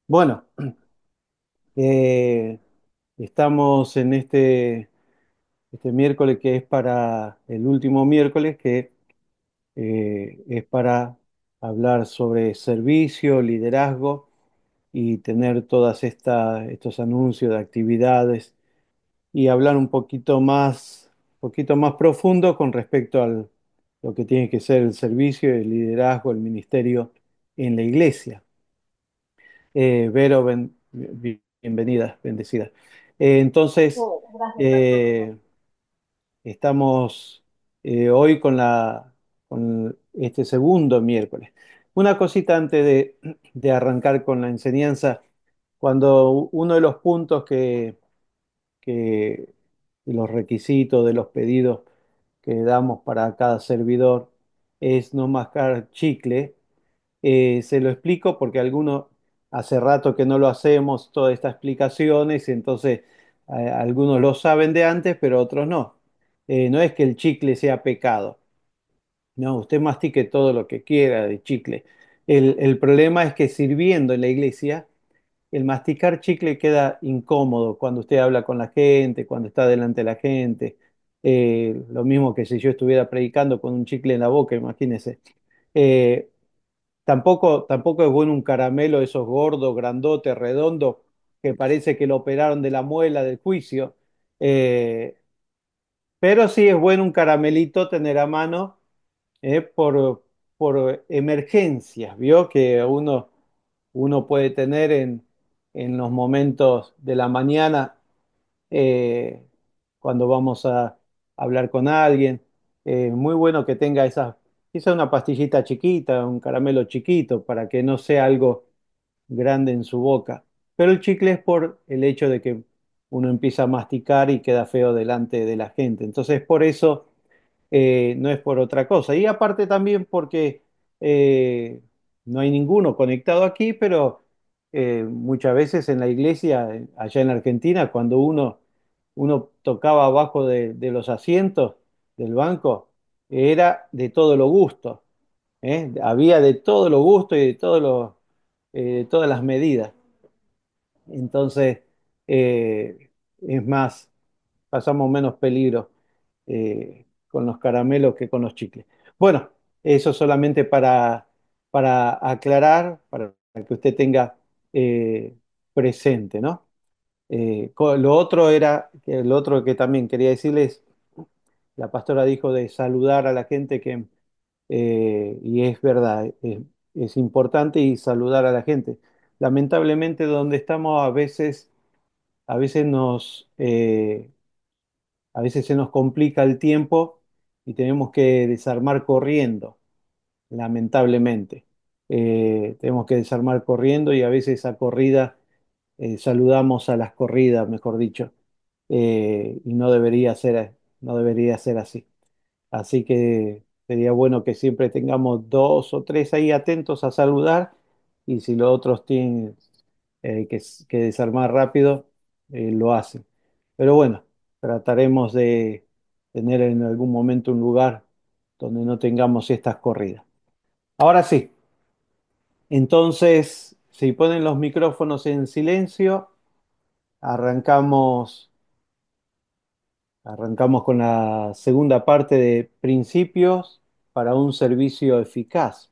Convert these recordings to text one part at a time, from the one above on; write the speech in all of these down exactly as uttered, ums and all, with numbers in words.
Bueno, eh, estamos en este, este miércoles que es para el último miércoles que eh, es para hablar sobre servicio, liderazgo y tener todas estas estos anuncios de actividades y hablar un poquito más, poquito más profundo con respecto a lo que tiene que ser el servicio, el liderazgo, el ministerio en la iglesia. Eh, Vero, ben- bi- bienvenida, bendecida. Eh, entonces, Oh, gracias, Pastor. eh, estamos eh, hoy con la, con este segundo miércoles. Una cosita antes de, de arrancar con la enseñanza, cuando uno de los puntos que, que de los requisitos, de los pedidos que damos para cada servidor es no mascar chicle. Eh, se lo explico porque algunos hace rato que no lo hacemos, todas estas explicaciones, entonces eh, algunos lo saben de antes, pero otros no. Eh, no es que el chicle sea pecado, no, usted mastique todo lo que quiera de chicle. El, el problema es que sirviendo en la iglesia, el masticar chicle queda incómodo cuando usted habla con la gente, cuando está delante de la gente. Eh, lo mismo que si yo estuviera predicando con un chicle en la boca, imagínese. Eh, Tampoco, tampoco es bueno un caramelo de esos gordos, grandotes, redondos, que parece que lo operaron de la muela del juicio. Eh, pero sí es bueno un caramelito tener a mano eh, por, por emergencias, ¿vio? Que uno, uno puede tener en, en los momentos de la mañana eh, cuando vamos a hablar con alguien. Eh, muy bueno que tenga esas, quizá una pastillita chiquita, un caramelo chiquito, para que no sea algo grande en su boca. Pero el chicle es por el hecho de que uno empieza a masticar y queda feo delante de la gente. Entonces, por eso eh, no es por otra cosa. Y aparte también porque eh, no hay ninguno conectado aquí, pero eh, muchas veces en la iglesia, eh, allá en Argentina, cuando uno, uno tocaba abajo de, de los asientos del banco, era de todo lo gusto, ¿eh? Había de todo lo gusto y de todo lo, eh, de todas las medidas. Entonces, eh, es más, pasamos menos peligro eh, con los caramelos que con los chicles. Bueno, eso solamente para, para aclarar, para que usted tenga eh, presente, ¿no? Eh, co- lo otro era, que lo otro que también quería decirles, la pastora dijo de saludar a la gente que, eh, y es verdad, es, es importante y saludar a la gente. Lamentablemente donde estamos a veces, a veces nos, eh, a veces se nos complica el tiempo y tenemos que desarmar corriendo, lamentablemente. Eh, tenemos que desarmar corriendo y a veces a corrida eh, saludamos a las corridas, mejor dicho, eh, y no debería ser, no debería ser así. Así que sería bueno que siempre tengamos dos o tres ahí atentos a saludar y si los otros tienen eh, que, que desarmar rápido, eh, lo hacen. Pero bueno, trataremos de tener en algún momento un lugar donde no tengamos estas corridas. Ahora sí, entonces, si ponen los micrófonos en silencio, arrancamos, arrancamos con la segunda parte de principios para un servicio eficaz.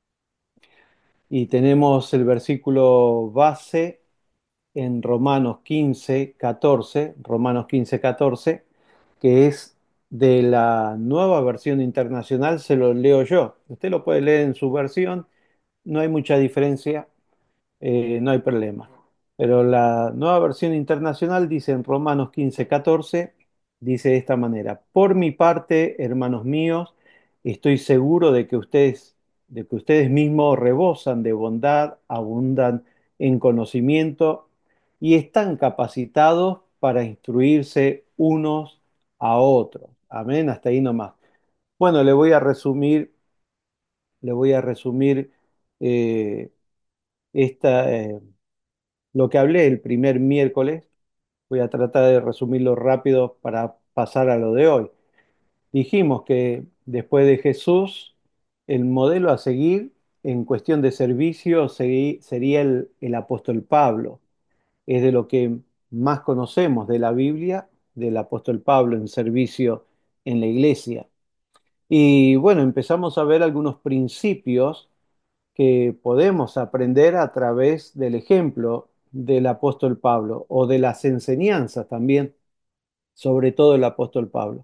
Y tenemos el versículo base en Romanos quince catorce Romanos quince catorce que es de la nueva versión internacional, se lo leo yo. Usted lo puede leer en su versión, no hay mucha diferencia, eh, no hay problema. Pero la nueva versión internacional dice en Romanos quince catorce dice de esta manera, por mi parte, hermanos míos, estoy seguro de que ustedes, de que ustedes mismos rebosan de bondad, abundan en conocimiento y están capacitados para instruirse unos a otros. Amén, hasta ahí nomás. Bueno, le voy a resumir, le voy a resumir eh, esta, eh, lo que hablé el primer miércoles. Voy a tratar de resumirlo rápido para pasar a lo de hoy. Dijimos que después de Jesús, el modelo a seguir en cuestión de servicio seri- sería el, el apóstol Pablo. Es de lo que más conocemos de la Biblia, del apóstol Pablo en servicio en la iglesia. Y bueno, empezamos a ver algunos principios que podemos aprender a través del ejemplo del apóstol Pablo o de las enseñanzas también, sobre todo el apóstol Pablo.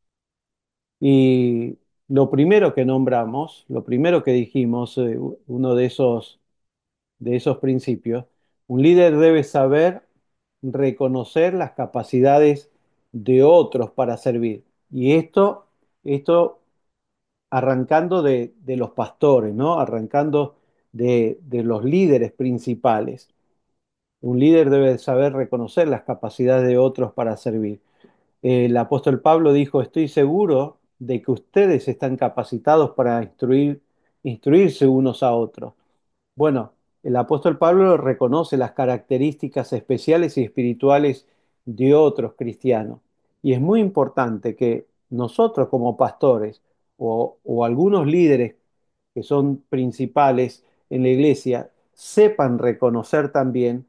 Y lo primero que nombramos, lo primero que dijimos, eh, uno de esos, de esos principios, un líder debe saber reconocer las capacidades de otros para servir. Y esto, esto arrancando de, de los pastores, ¿no? Arrancando de, de los líderes principales. Un líder debe saber reconocer las capacidades de otros para servir. El apóstol Pablo dijo, estoy seguro de que ustedes están capacitados para instruir, instruirse unos a otros. Bueno, el apóstol Pablo reconoce las características especiales y espirituales de otros cristianos. Y es muy importante que nosotros como pastores o, o algunos líderes que son principales en la iglesia sepan reconocer también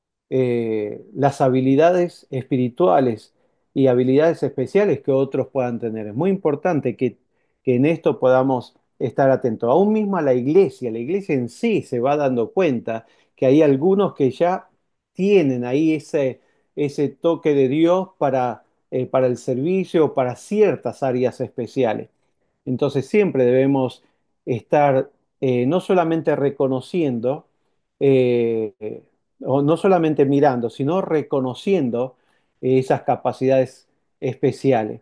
eh, las habilidades espirituales y habilidades especiales que otros puedan tener. Es muy importante que, que en esto podamos estar atentos. Aún mismo a la iglesia, la iglesia en sí se va dando cuenta que hay algunos que ya tienen ahí ese, ese toque de Dios para, eh, para el servicio o para ciertas áreas especiales. Entonces siempre debemos estar eh, no solamente reconociendo, eh, o no solamente mirando, sino reconociendo eh, esas capacidades especiales.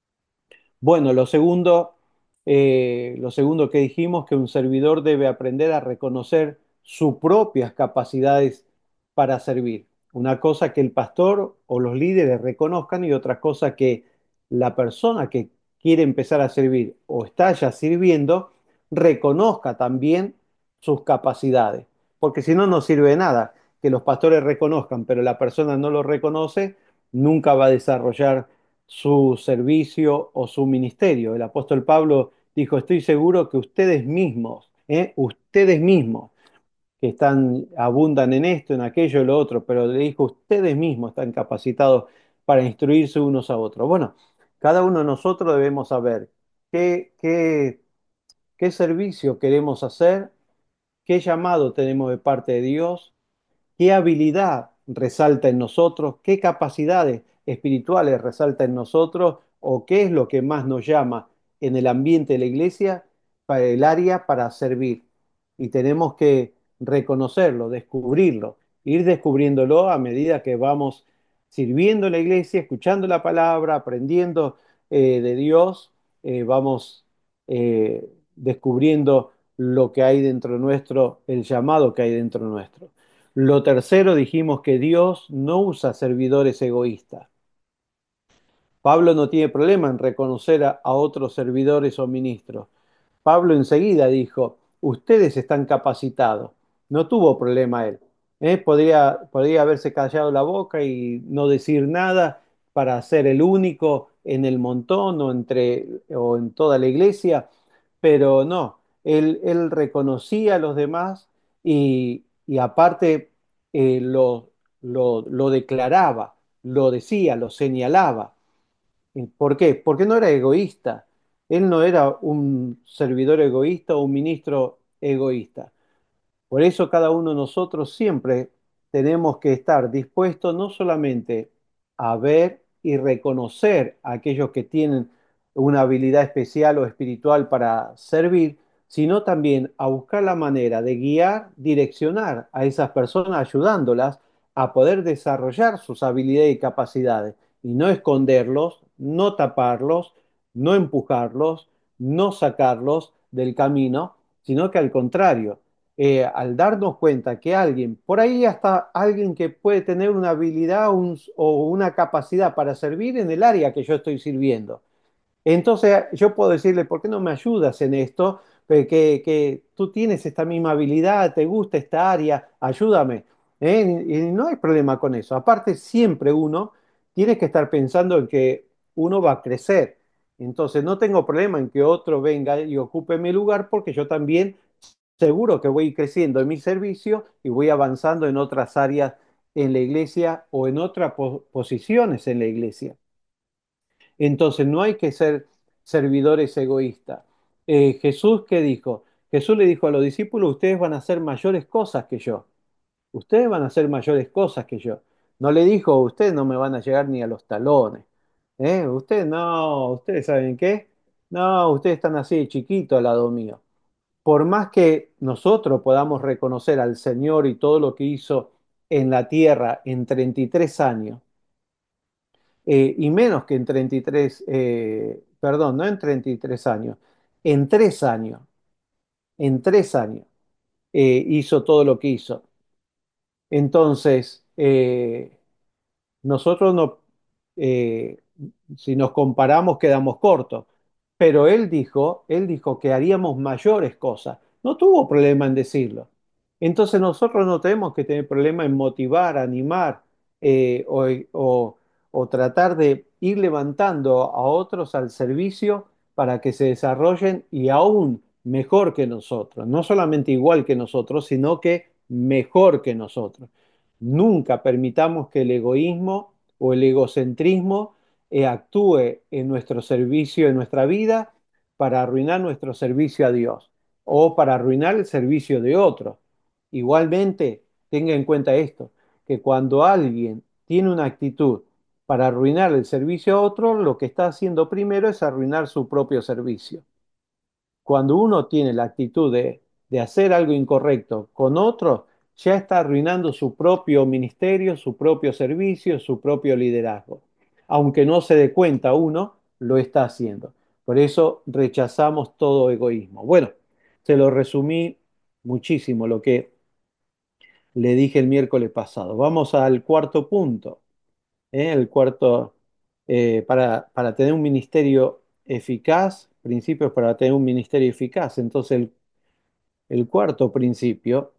Bueno, lo segundo, eh, lo segundo que dijimos, que un servidor debe aprender a reconocer sus propias capacidades para servir. Una cosa que el pastor o los líderes reconozcan y otra cosa que la persona que quiere empezar a servir o está ya sirviendo reconozca también sus capacidades. Porque si no, no sirve de nada que los pastores reconozcan, pero la persona no lo reconoce, nunca va a desarrollar su servicio o su ministerio. El apóstol Pablo dijo, estoy seguro que ustedes mismos, ¿eh? Ustedes mismos, que están, abundan en esto, en aquello, en lo otro, pero le dijo, ustedes mismos están capacitados para instruirse unos a otros. Bueno, cada uno de nosotros debemos saber qué, qué, qué servicio queremos hacer, qué llamado tenemos de parte de Dios, qué habilidad resalta en nosotros, qué capacidades espirituales resalta en nosotros o qué es lo que más nos llama en el ambiente de la iglesia para el área para servir. Y tenemos que reconocerlo, descubrirlo, ir descubriéndolo a medida que vamos sirviendo en la iglesia, escuchando la palabra, aprendiendo eh, de Dios, eh, vamos eh, descubriendo lo que hay dentro nuestro, el llamado que hay dentro nuestro. Lo tercero, dijimos que Dios no usa servidores egoístas. Pablo no tiene problema en reconocer a, a otros servidores o ministros. Pablo enseguida dijo, ustedes están capacitados. No tuvo problema él. ¿Eh? Podría, podría haberse callado la boca y no decir nada para ser el único en el montón o, entre, o en toda la iglesia, pero no, él, él reconocía a los demás y, y aparte eh, lo, lo, lo declaraba, lo decía, lo señalaba. ¿Por qué? Porque no era egoísta. Él no era un servidor egoísta o un ministro egoísta. Por eso cada uno de nosotros siempre tenemos que estar dispuestos no solamente a ver y reconocer a aquellos que tienen una habilidad especial o espiritual para servir, sino también a buscar la manera de guiar, direccionar a esas personas, ayudándolas a poder desarrollar sus habilidades y capacidades, y no esconderlos, no taparlos, no empujarlos, no sacarlos del camino, sino que al contrario, eh, al darnos cuenta que alguien, por ahí hasta alguien que puede tener una habilidad un- o una capacidad para servir en el área que yo estoy sirviendo. Entonces yo puedo decirle, ¿por qué no me ayudas en esto? Pe- Que, que tú tienes esta misma habilidad, te gusta esta área, ayúdame. ¿Eh? Y no hay problema con eso. Aparte, siempre uno tiene que estar pensando en que uno va a crecer. Entonces no tengo problema en que otro venga y ocupe mi lugar porque yo también seguro que voy creciendo en mi servicio y voy avanzando en otras áreas en la iglesia o en otras po- posiciones en la iglesia. Entonces no hay que ser servidores egoístas. Eh, Jesús, ¿qué dijo? Jesús le dijo a los discípulos, ustedes van a hacer mayores cosas que yo. Ustedes van a hacer mayores cosas que yo. No le dijo, ustedes no me van a llegar ni a los talones. ¿Eh? Ustedes no, ustedes saben qué. No, ustedes están así de chiquito al lado mío. Por más que nosotros podamos reconocer al Señor y todo lo que hizo en la tierra en treinta y tres años, eh, y menos que en treinta y tres, eh, perdón, no en treinta y tres años, en tres años, en tres años eh, hizo todo lo que hizo. Entonces, eh, nosotros no, eh, si nos comparamos, quedamos cortos. Pero él dijo, él dijo que haríamos mayores cosas. No tuvo problema en decirlo. Entonces nosotros no tenemos que tener problema en motivar, animar eh, o, o- o tratar de ir levantando a otros al servicio para que se desarrollen y aún mejor que nosotros. No solamente igual que nosotros, sino que mejor que nosotros. Nunca permitamos que el egoísmo o el egocentrismo eh, actúe en nuestro servicio, en nuestra vida, para arruinar nuestro servicio a Dios o para arruinar el servicio de otros. Igualmente, tenga en cuenta esto, que cuando alguien tiene una actitud para arruinar el servicio a otro, lo que está haciendo primero es arruinar su propio servicio. Cuando uno tiene la actitud de, de hacer algo incorrecto con otro, ya está arruinando su propio ministerio, su propio servicio, su propio liderazgo. Aunque no se dé cuenta uno, lo está haciendo. Por eso rechazamos todo egoísmo. Bueno, se lo resumí muchísimo lo que le dije el miércoles pasado. Vamos al cuarto punto. ¿eh? El cuarto, eh, para, para tener un ministerio eficaz, principios para tener un ministerio eficaz. Entonces, el, el cuarto principio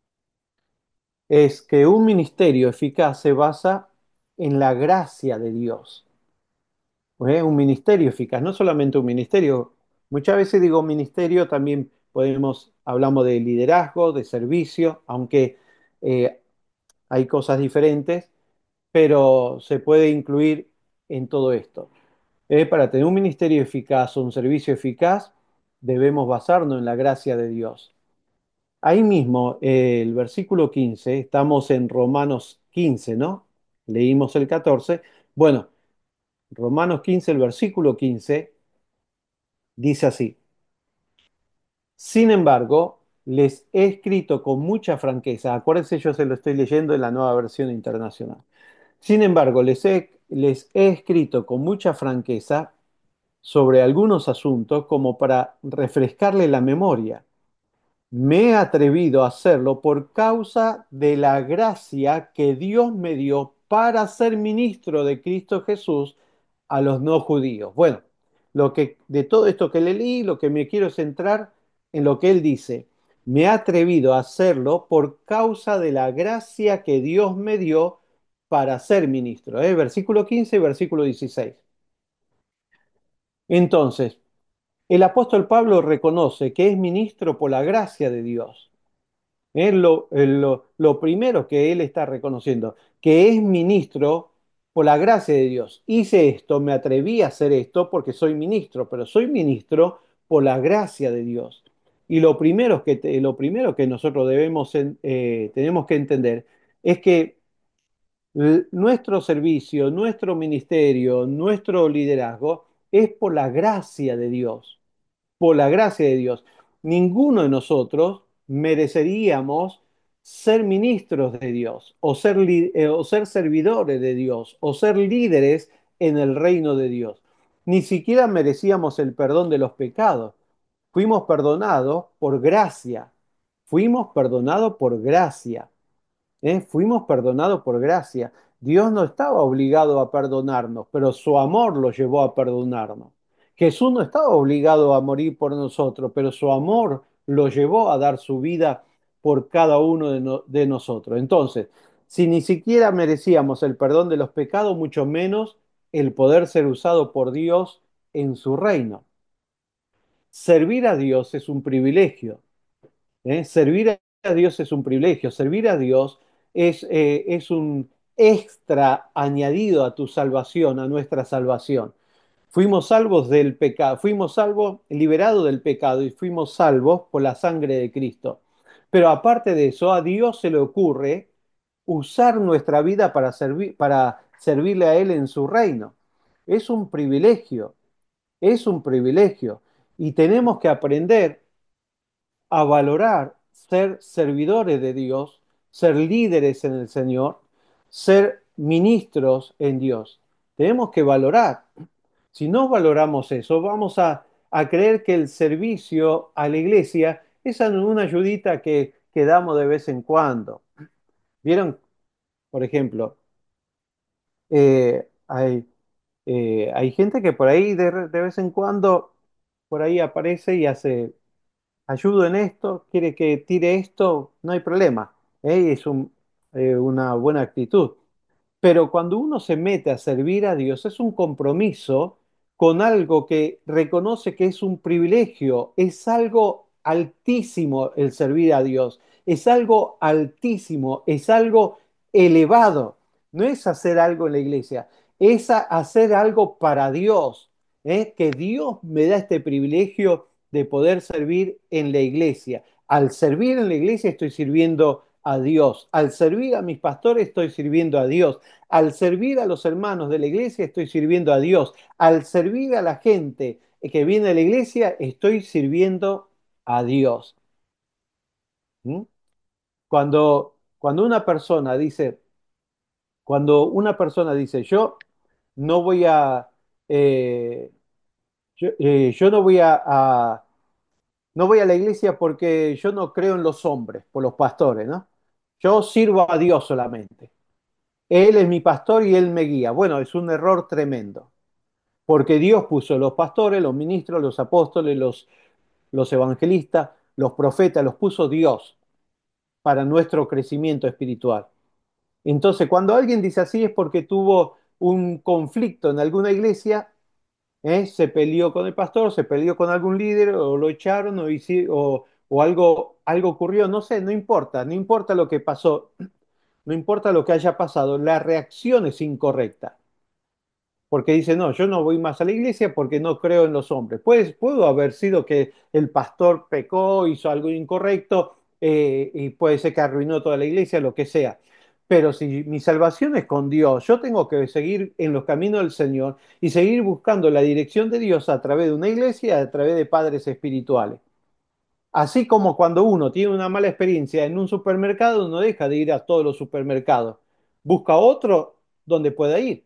es que un ministerio eficaz se basa en la gracia de Dios. ¿eh? Un ministerio eficaz, no solamente un ministerio. Muchas veces digo ministerio, también podemos, hablamos de liderazgo, de servicio, aunque eh, hay cosas diferentes, pero se puede incluir en todo esto. Eh, para tener un ministerio eficaz o un servicio eficaz, debemos basarnos en la gracia de Dios. Ahí mismo, eh, el versículo quince, estamos en Romanos quince, ¿no? Leímos el catorce. Bueno, Romanos quince, el versículo quince, dice así. Sin embargo, les he escrito con mucha franqueza. Acuérdense, yo se lo estoy leyendo en la nueva versión internacional. Sin embargo, les he, les he escrito con mucha franqueza sobre algunos asuntos como para refrescarle la memoria. Me he atrevido a hacerlo por causa de la gracia que Dios me dio para ser ministro de Cristo Jesús a los no judíos. Bueno, lo que de todo esto que le leí, lo que me quiero centrar en lo que él dice. Me he atrevido a hacerlo por causa de la gracia que Dios me dio para ser ministro. ¿eh? Versículo quince y versículo dieciséis. Entonces, el apóstol Pablo reconoce que es ministro por la gracia de Dios. Es lo, eh, lo, lo primero que él está reconociendo, que es ministro por la gracia de Dios. Hice esto, me atreví a hacer esto porque soy ministro, pero soy ministro por la gracia de Dios. Y lo primero que, te- lo primero que nosotros debemos, en- eh, tenemos que entender es que l- nuestro servicio, nuestro ministerio, nuestro liderazgo es por la gracia de Dios, por la gracia de Dios. Ninguno de nosotros mereceríamos ser ministros de Dios o ser, li- eh, o ser servidores de Dios o ser líderes en el reino de Dios. Ni siquiera merecíamos el perdón de los pecados. Fuimos perdonados por gracia. Fuimos perdonados por gracia. ¿eh? Fuimos perdonados por gracia. Dios no estaba obligado a perdonarnos, pero su amor lo llevó a perdonarnos. Jesús no estaba obligado a morir por nosotros, pero su amor lo llevó a dar su vida por cada uno de, no- de nosotros. Entonces, si ni siquiera merecíamos el perdón de los pecados, mucho menos el poder ser usado por Dios en su reino. Servir a Dios es un privilegio. ¿eh? Servir a Dios es un privilegio, servir a Dios es, eh, es un extra añadido a tu salvación, a nuestra salvación. Fuimos salvos del pecado, fuimos salvos, liberados del pecado y fuimos salvos por la sangre de Cristo. Pero aparte de eso, a Dios se le ocurre usar nuestra vida para servir, para servirle a Él en su reino. Es un privilegio, es un privilegio. Y tenemos que aprender a valorar ser servidores de Dios, ser líderes en el Señor, ser ministros en Dios. Tenemos que valorar. Si no valoramos eso, vamos a, a creer que el servicio a la iglesia es una ayudita que, que damos de vez en cuando. ¿Vieron? Por ejemplo, eh, hay, eh, hay gente que por ahí de, de vez en cuando por ahí aparece y hace ayudo en esto, quiere que tire esto, no hay problema. ¿Eh? Es un- eh, una buena actitud. Pero cuando uno se mete a servir a Dios, es un compromiso con algo que reconoce que es un privilegio, es algo altísimo el servir a Dios, es algo altísimo, es algo elevado. No es hacer algo en la iglesia, es a- hacer algo para Dios. ¿Eh? Que Dios me da este privilegio de poder servir en la iglesia. Al servir en la iglesia estoy sirviendo a Dios. Al servir a mis pastores estoy sirviendo a Dios. Al servir a los hermanos de la iglesia estoy sirviendo a Dios. Al servir a la gente que viene a la iglesia estoy sirviendo a Dios. ¿Mm? Cuando, cuando una persona dice, cuando una persona dice, yo no voy a, eh, yo, eh, yo no voy a, a- no voy a la iglesia porque yo no creo en los hombres, por los pastores, ¿no? Yo sirvo a Dios solamente. Él es mi pastor y él me guía. Bueno, es un error tremendo. Porque Dios puso los pastores, los ministros, los apóstoles, los, los evangelistas, los profetas, los puso Dios para nuestro crecimiento espiritual. Entonces, cuando alguien dice así es porque tuvo un conflicto en alguna iglesia, ¿eh? Se peleó con el pastor, se peleó con algún líder, o lo echaron, o, hici- o, o algo, algo ocurrió, no sé, no importa, no importa lo que pasó, no importa lo que haya pasado, la reacción es incorrecta. Porque dice, no, yo no voy más a la iglesia porque no creo en los hombres. Pues pudo haber sido que el pastor pecó, hizo algo incorrecto, eh, y puede ser que arruinó toda la iglesia, lo que sea. Pero si mi salvación es con Dios, yo tengo que seguir en los caminos del Señor y seguir buscando la dirección de Dios a través de una iglesia, a través de padres espirituales. Así como cuando uno tiene una mala experiencia en un supermercado, no deja de ir a todos los supermercados. Busca otro donde pueda ir.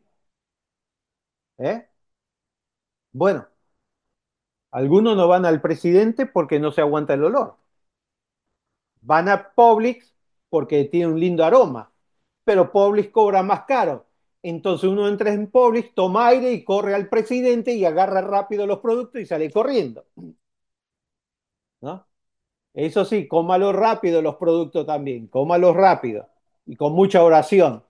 ¿Eh? Bueno. Algunos no van al presidente porque no se aguanta el olor. Van a Publix porque tiene un lindo aroma. Pero Publix cobra más caro. Entonces uno entra en Publix, toma aire y corre al presidente y agarra rápido los productos y sale corriendo, ¿no? Eso sí, cómalo rápido los productos también, cómalo rápido y con mucha oración.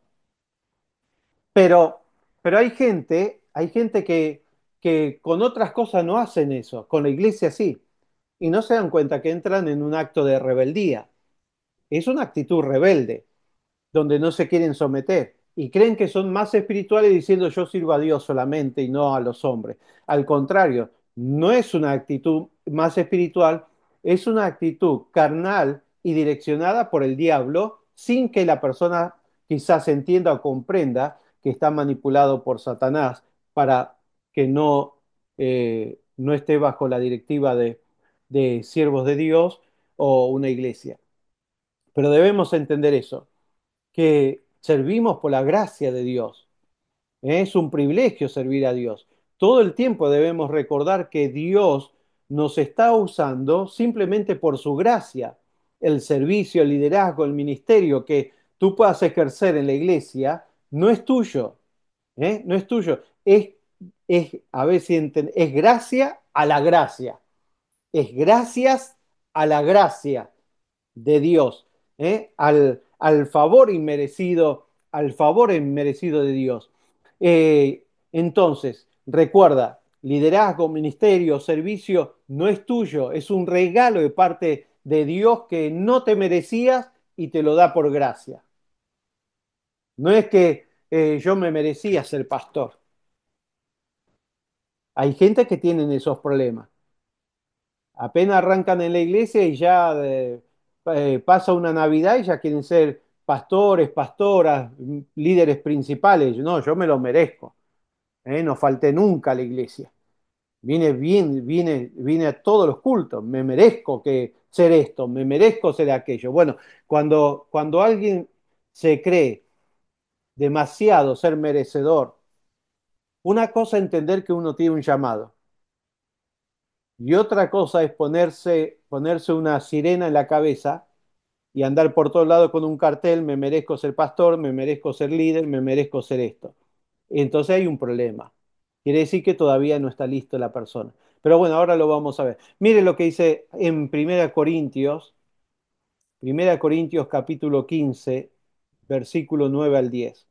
Pero, pero hay gente, hay gente que, que con otras cosas no hacen eso, con la iglesia sí, y no se dan cuenta que entran en un acto de rebeldía. Es una actitud rebelde, donde no se quieren someter y creen que son más espirituales diciendo yo sirvo a Dios solamente y no a los hombres. Al contrario, no es una actitud más espiritual, es una actitud carnal y direccionada por el diablo sin que la persona quizás entienda o comprenda que está manipulado por Satanás para que no, eh, no esté bajo la directiva de, de siervos de Dios o una iglesia. Pero debemos entender eso, que servimos por la gracia de Dios. Es un privilegio servir a Dios. Todo el tiempo debemos recordar que Dios nos está usando simplemente por su gracia. El servicio, el liderazgo, el ministerio que tú puedas ejercer en la iglesia no es tuyo, ¿eh? No es tuyo. Es, es, a ver si enten- es gracia a la gracia. Es gracias a la gracia de Dios, ¿eh? Al, al favor inmerecido, al favor inmerecido de Dios. Eh, entonces, recuerda, liderazgo, ministerio, servicio no es tuyo, es un regalo de parte de Dios que no te merecías y te lo da por gracia. No es que eh, yo me merecía ser pastor. Hay gente que tienen esos problemas. Apenas arrancan en la iglesia y ya eh, eh, pasa una Navidad y ya quieren ser pastores, pastoras, líderes principales. No, yo me lo merezco. ¿Eh? No falté nunca a la iglesia. Vine bien, vine, vine a todos los cultos. Me merezco que ser esto, me merezco ser aquello. Bueno, cuando, cuando alguien se cree demasiado ser merecedor, una cosa es entender que uno tiene un llamado. Y otra cosa es ponerse, ponerse una sirena en la cabeza y andar por todos lados con un cartel, me merezco ser pastor, me merezco ser líder, me merezco ser esto. Entonces hay un problema. Quiere decir que todavía no está listo la persona. Pero bueno, ahora lo vamos a ver. Mire lo que dice en Primera Corintios, Primera Corintios capítulo quince, versículo nueve al diez.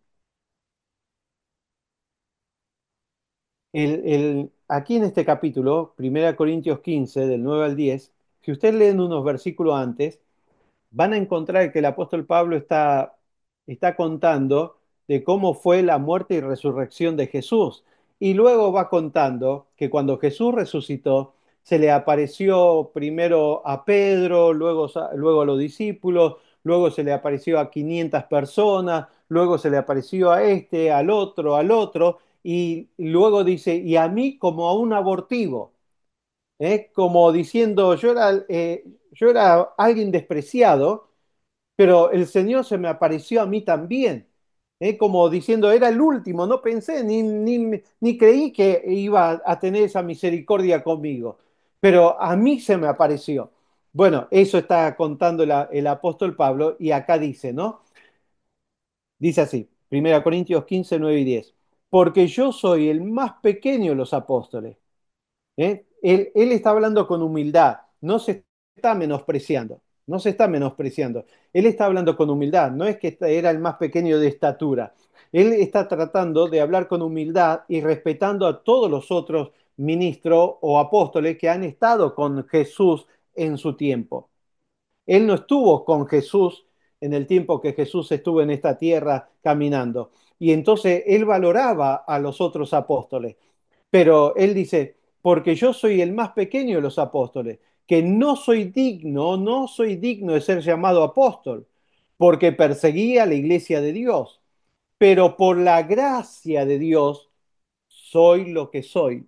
El, el- aquí en este capítulo, Primera Corintios quince, del nueve al diez, si usted leen unos versículos antes, van a encontrar que el apóstol Pablo está, está contando de cómo fue la muerte y resurrección de Jesús. Y luego va contando que cuando Jesús resucitó, se le apareció primero a Pedro, luego, luego a los discípulos, luego se le apareció a quinientas personas, luego se le apareció a este, al otro, al otro, y luego dice, y a mí como a un abortivo. ¿Eh? Como diciendo, yo era, eh, yo era alguien despreciado, pero el Señor se me apareció a mí también, ¿eh? Como diciendo, era el último, no pensé ni, ni, ni creí que iba a tener esa misericordia conmigo, pero a mí se me apareció. Bueno, eso está contando la- el apóstol Pablo y acá dice, ¿no? Dice así, Primera Corintios quince nueve y diez, porque yo soy el más pequeño de los apóstoles. ¿Eh? Él, él está hablando con humildad, no se está menospreciando, no se está menospreciando. Él está hablando con humildad, no es que era el más pequeño de estatura. Él está tratando de hablar con humildad y respetando a todos los otros ministros o apóstoles que han estado con Jesús en su tiempo. Él no estuvo con Jesús en el tiempo que Jesús estuvo en esta tierra caminando. Y entonces él valoraba a los otros apóstoles. Pero él dice, porque yo soy el más pequeño de los apóstoles, que no soy digno, no soy digno de ser llamado apóstol, porque perseguía a la iglesia de Dios. Pero por la gracia de Dios soy lo que soy.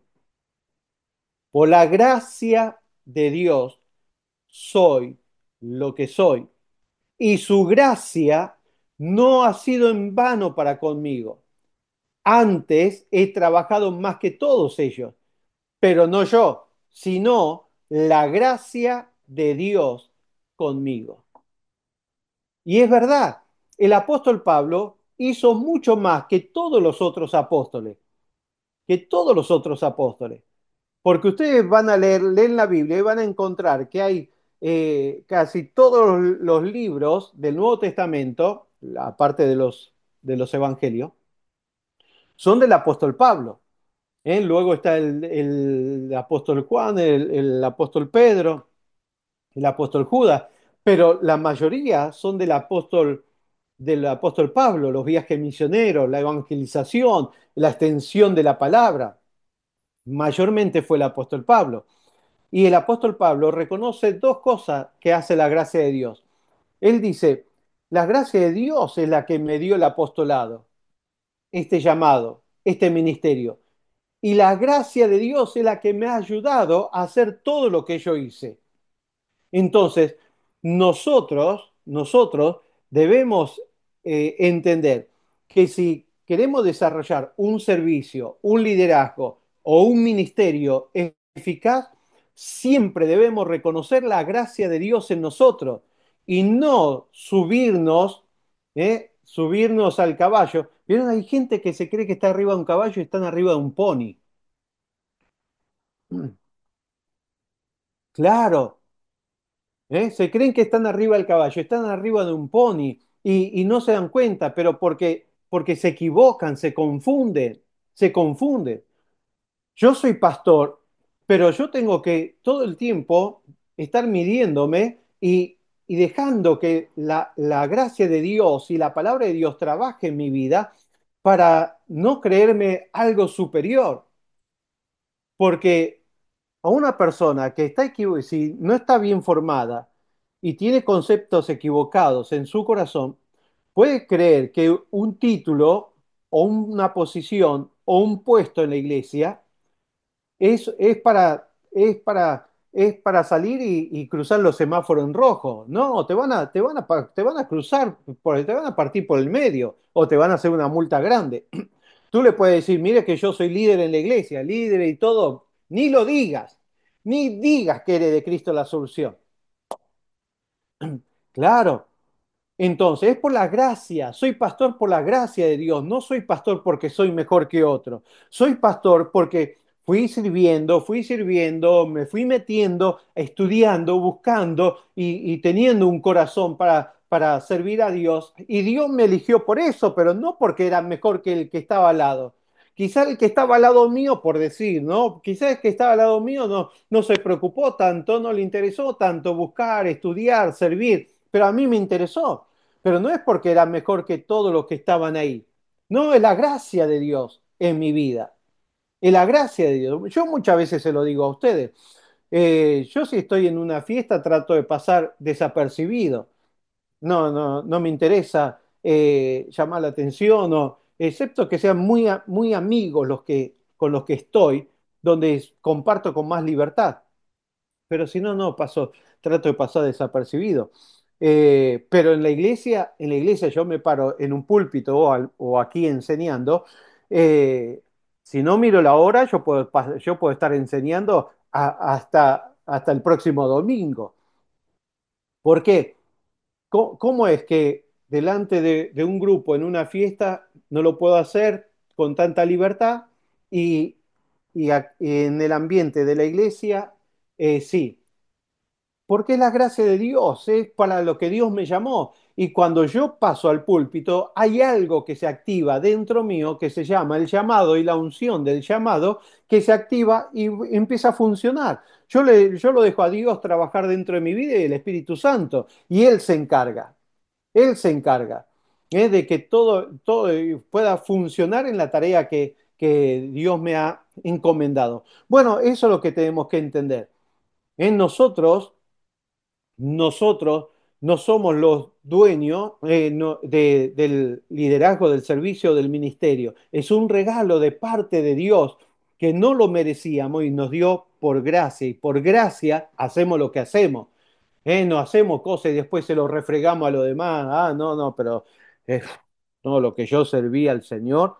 Por la gracia de Dios soy lo que soy. Y su gracia no ha sido en vano para conmigo. Antes he trabajado más que todos ellos, pero no yo, sino la gracia de Dios conmigo. Y es verdad, el apóstol Pablo hizo mucho más que todos los otros apóstoles, que todos los otros apóstoles. Porque ustedes van a leer, leen la Biblia y van a encontrar que hay eh, casi todos los libros del Nuevo Testamento, aparte de los, de los evangelios, son del apóstol Pablo. ¿Eh? Luego está el, el apóstol Juan, el, el apóstol Pedro, el apóstol Judas, pero la mayoría son del apóstol, del apóstol Pablo, los viajes misioneros, la evangelización, la extensión de la palabra. Mayormente fue el apóstol Pablo. Y el apóstol Pablo reconoce dos cosas que hace la gracia de Dios. Él dice, la gracia de Dios es la que me dio el apostolado, este llamado, este ministerio. Y la gracia de Dios es la que me ha ayudado a hacer todo lo que yo hice. Entonces, nosotros, nosotros debemos eh, entender que si queremos desarrollar un servicio, un liderazgo o un ministerio eficaz, siempre debemos reconocer la gracia de Dios en nosotros y no subirnos, ¿eh? subirnos al caballo. Vieron, hay gente que se cree que está arriba de un caballo y están arriba de un pony. Claro, ¿eh? Se creen que están arriba del caballo, están arriba de un pony y, y no se dan cuenta, pero porque, porque se equivocan, se confunden, se confunden. Yo soy pastor, pero yo tengo que todo el tiempo estar midiéndome y, y dejando que la, la gracia de Dios y la palabra de Dios trabaje en mi vida para no creerme algo superior. Porque a una persona que está equivo- si no está bien formada y tiene conceptos equivocados en su corazón, puede creer que un título o una posición o un puesto en la iglesia es, es para, es para, es para salir y, y cruzar los semáforos en rojo. No, te van a, te van a, pa- te van a cruzar, por, te van a partir por el medio o te van a hacer una multa grande. Tú le puedes decir, mire que yo soy líder en la iglesia, líder y todo, ni lo digas, ni digas que eres de Cristo la solución. Claro, entonces, es por la gracia. Soy pastor por la gracia de Dios. No soy pastor porque soy mejor que otro. Soy pastor porque fui sirviendo, fui sirviendo, me fui metiendo, estudiando, buscando y, y teniendo un corazón para, para servir a Dios. Y Dios me eligió por eso, pero no porque era mejor que el que estaba al lado. Quizá el que estaba al lado mío, por decir, ¿no? Quizá el que estaba al lado mío no, no se preocupó tanto, no le interesó tanto buscar, estudiar, servir, pero a mí me interesó. Pero no es porque era mejor que todos los que estaban ahí. No, es la gracia de Dios en mi vida. Es la gracia de Dios. Yo muchas veces se lo digo a ustedes. Eh, yo si estoy en una fiesta trato de pasar desapercibido. No, no, no me interesa eh, llamar la atención, o, excepto que sean muy, a- muy amigos los que, con los que estoy, donde comparto con más libertad. Pero si no, no paso, trato de pasar desapercibido. Eh, pero en la iglesia, en la iglesia yo me paro en un púlpito o, al- o aquí enseñando. eh, si no miro la hora, yo puedo, pas- yo puedo estar enseñando a- hasta, hasta el próximo domingo. ¿Por qué? ¿Cómo, cómo es que delante de, de un grupo en una fiesta no lo puedo hacer con tanta libertad y, y a- y en el ambiente de la iglesia eh, sí? Porque es la gracia de Dios, es para lo que Dios me llamó. Y cuando yo paso al púlpito, hay algo que se activa dentro mío que se llama el llamado y la unción del llamado que se activa y empieza a funcionar. Yo, le, yo lo dejo a Dios trabajar dentro de mi vida y el Espíritu Santo, y Él se encarga, Él se encarga ¿eh? De que todo, todo pueda funcionar en la tarea que, que Dios me ha encomendado. Bueno, eso es lo que tenemos que entender. En nosotros nosotros no somos los dueños eh, no- de- del liderazgo del servicio del ministerio. Es un regalo de parte de Dios que no lo merecíamos y nos dio por gracia. Y por gracia hacemos lo que hacemos. ¿eh? No hacemos cosas y después se lo refregamos a los demás. Ah, no, no, pero eh, no, lo que yo serví al Señor.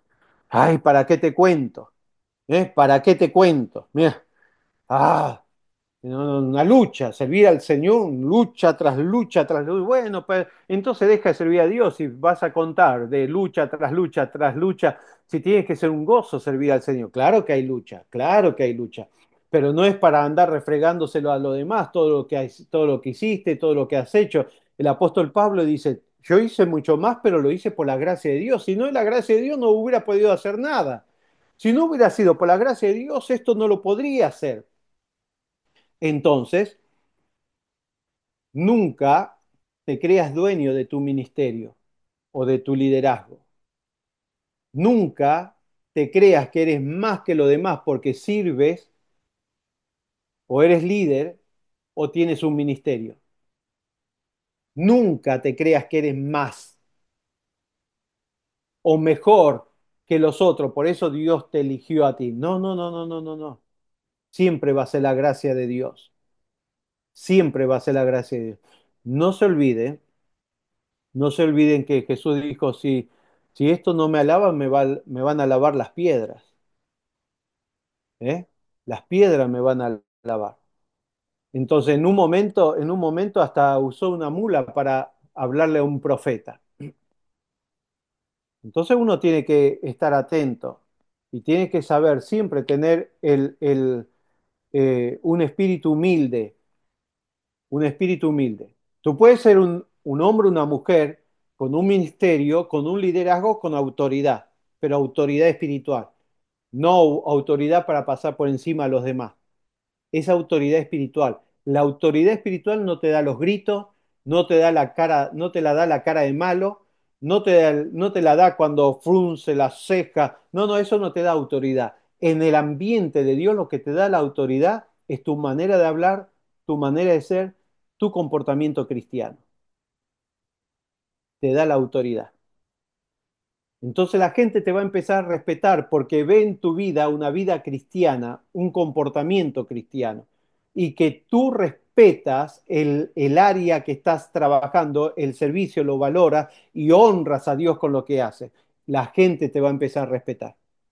Ay, ¿para qué te cuento? ¿Eh? ¿Para qué te cuento? Mira, ah. No, no, una lucha, servir al Señor, lucha tras lucha tras lucha. Bueno, pues entonces deja de servir a Dios y vas a contar de lucha tras lucha tras lucha. Si tienes que ser un gozo servir al Señor. Claro que hay lucha, claro que hay lucha. Pero no es para andar refregándoselo a lo demás, todo lo que, hay- todo lo que hiciste, todo lo que has hecho. El apóstol Pablo dice, yo hice mucho más, pero lo hice por la gracia de Dios. Si no es la gracia de Dios, no hubiera podido hacer nada. Si no hubiera sido por la gracia de Dios, esto no lo podría hacer. Entonces, nunca te creas dueño de tu ministerio o de tu liderazgo. Nunca te creas que eres más que lo demás porque sirves o eres líder o tienes un ministerio. Nunca te creas que eres más o mejor que los otros. Por eso Dios te eligió a ti. No, no, no, no, no, no, no. Siempre va a ser la gracia de Dios. Siempre va a ser la gracia de Dios. No se olvide, no se olviden que Jesús dijo, si, si esto no me alaba, me, va- me van a alabar las piedras. ¿eh? Las piedras me van a alabar. Entonces, en un momento, en un momento hasta usó una mula para hablarle a un profeta. Entonces uno tiene que estar atento y tiene que saber siempre tener el, el, eh, un espíritu humilde, un espíritu humilde. Tú puedes ser un, un hombre, una mujer, con un ministerio, con un liderazgo, con autoridad, pero autoridad espiritual, no autoridad para pasar por encima a los demás. Es autoridad espiritual. La autoridad espiritual no te da los gritos, no te da la cara, no te la da la cara de malo, no te, da- no te la da cuando frunce la ceja. No, no, eso no te da autoridad. En el ambiente de Dios lo que te da la autoridad es tu manera de hablar, tu manera de ser, tu comportamiento cristiano. Te da la autoridad. Entonces la gente te va a empezar a respetar porque ve en tu vida una vida cristiana, un comportamiento cristiano, y que tú respetas el, el área que estás trabajando, el servicio lo valoras y honras a Dios con lo que haces. La gente te va a empezar a respetar,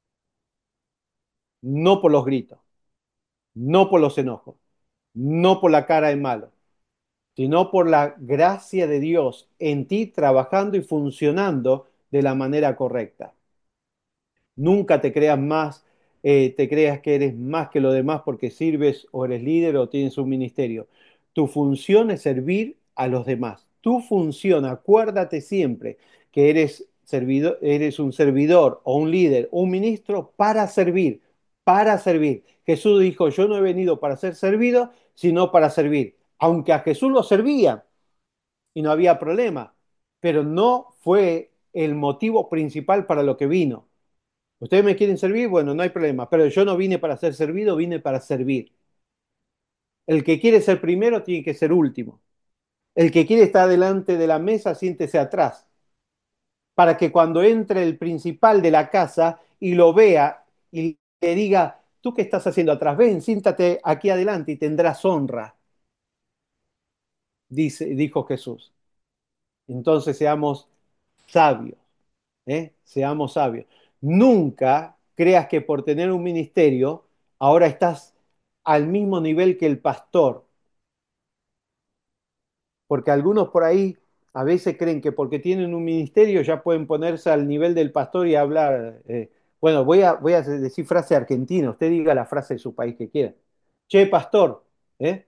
no por los gritos, no por los enojos, no por la cara de malo, sino por la gracia de Dios en ti trabajando y funcionando de la manera correcta. Nunca te creas más, eh, te creas que eres más que lo demás porque sirves o eres líder o tienes un ministerio. Tu función es servir a los demás. Tu función, acuérdate siempre que eres servidor, eres un servidor o un líder, un ministro para servir, para servir. Jesús dijo, yo no he venido para ser servido, sino para servir. Aunque a Jesús lo servía y no había problema, pero no fue el motivo principal para lo que vino. ¿Ustedes me quieren servir? Bueno, no hay problema, pero yo no vine para ser servido, vine para servir. El que quiere ser primero tiene que ser último. El que quiere estar delante de la mesa, siéntese atrás, para que cuando entre el principal de la casa y lo vea y le diga, ¿tú qué estás haciendo atrás? Ven, siéntate aquí adelante y tendrás honra, dice, dijo Jesús. Entonces seamos sabios, ¿eh? Seamos sabios. Nunca creas que por tener un ministerio ahora estás al mismo nivel que el pastor, porque algunos por ahí a veces creen que porque tienen un ministerio ya pueden ponerse al nivel del pastor y hablar. eh, Bueno, voy a, voy a decir frase argentina, usted diga la frase de su país que quiera. Che, pastor, ¿eh?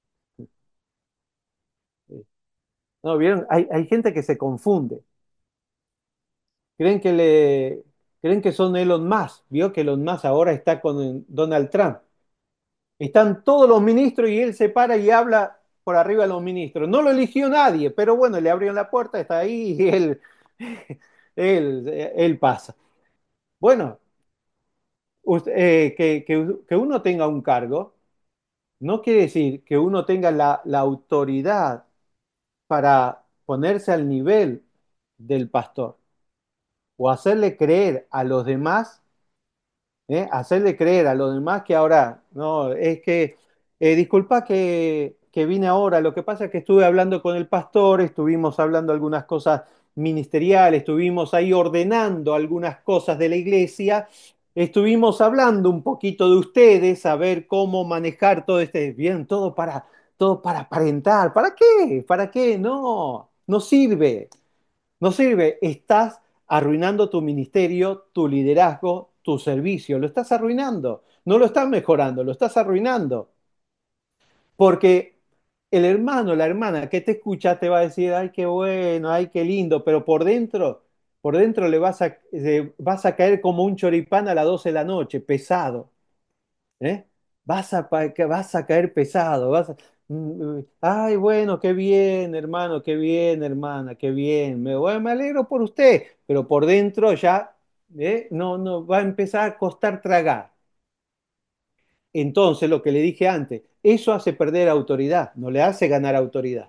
No, ¿vieron? Hay, hay gente que se confunde. Creen que le, creen que son Elon Musk, vio que Elon Musk ahora está con Donald Trump. Están todos los ministros y él se para y habla por arriba de los ministros. No lo eligió nadie, pero bueno, le abrieron la puerta, está ahí y él, él, él pasa. Bueno, usted- eh, que, que- que uno tenga un cargo no quiere decir que uno tenga la, la autoridad para ponerse al nivel del pastor o hacerle creer a los demás, ¿eh? Hacerle creer a los demás que ahora, no, es que, eh, disculpa que, que vine ahora, lo que pasa es que estuve hablando con el pastor, estuvimos hablando algunas cosas ministeriales, estuvimos ahí ordenando algunas cosas de la iglesia, estuvimos hablando un poquito de ustedes, a ver cómo manejar todo este, bien, todo para, todo para aparentar, ¿para qué? ¿Para qué? No, no sirve. No sirve, estás arruinando tu ministerio, tu liderazgo, tu servicio, lo estás arruinando, no lo estás mejorando, lo estás arruinando. Porque el hermano, la hermana que te escucha te va a decir, ay, qué bueno, ay, qué lindo, pero por dentro, por dentro le vas a, eh, vas a caer como un choripán a las doce de la noche, pesado. ¿Eh? Vas a, pa- que vas a caer pesado, vas a- Mm, mm, ay, bueno, qué bien, hermano, qué bien, hermana, qué bien, me, bueno, me alegro por usted, pero por dentro ya, ¿eh? No, no, va a empezar a costar tragar. Entonces, lo que le dije antes, eso hace perder autoridad, no le hace ganar autoridad.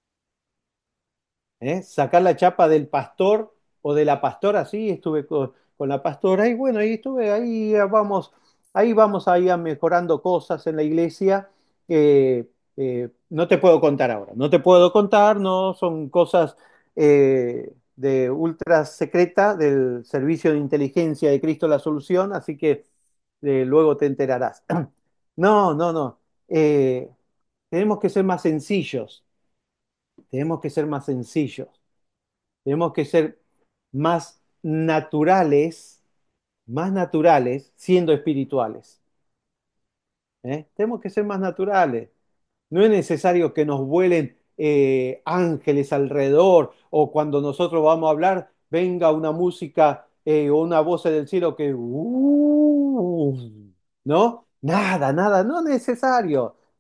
¿Eh? Sacar la chapa del pastor o de la pastora, sí, estuve con, con la pastora y bueno, ahí estuve, ahí eh, vamos, ahí vamos ahí a mejorando cosas en la iglesia que eh, no te puedo contar ahora, no te puedo contar, no son cosas eh, de ultra secreta del servicio de inteligencia de Cristo la Solución, así que eh, luego te enterarás. No, no, no. Eh, tenemos que ser más sencillos, tenemos que ser más sencillos. Tenemos que ser más naturales, más naturales siendo espirituales. ¿Eh? Tenemos que ser más naturales. No es necesario que nos vuelen eh, ángeles alrededor o cuando nosotros vamos a hablar venga una música eh, o una voz del cielo que... uh, ¿no? Nada, nada, no es necesario.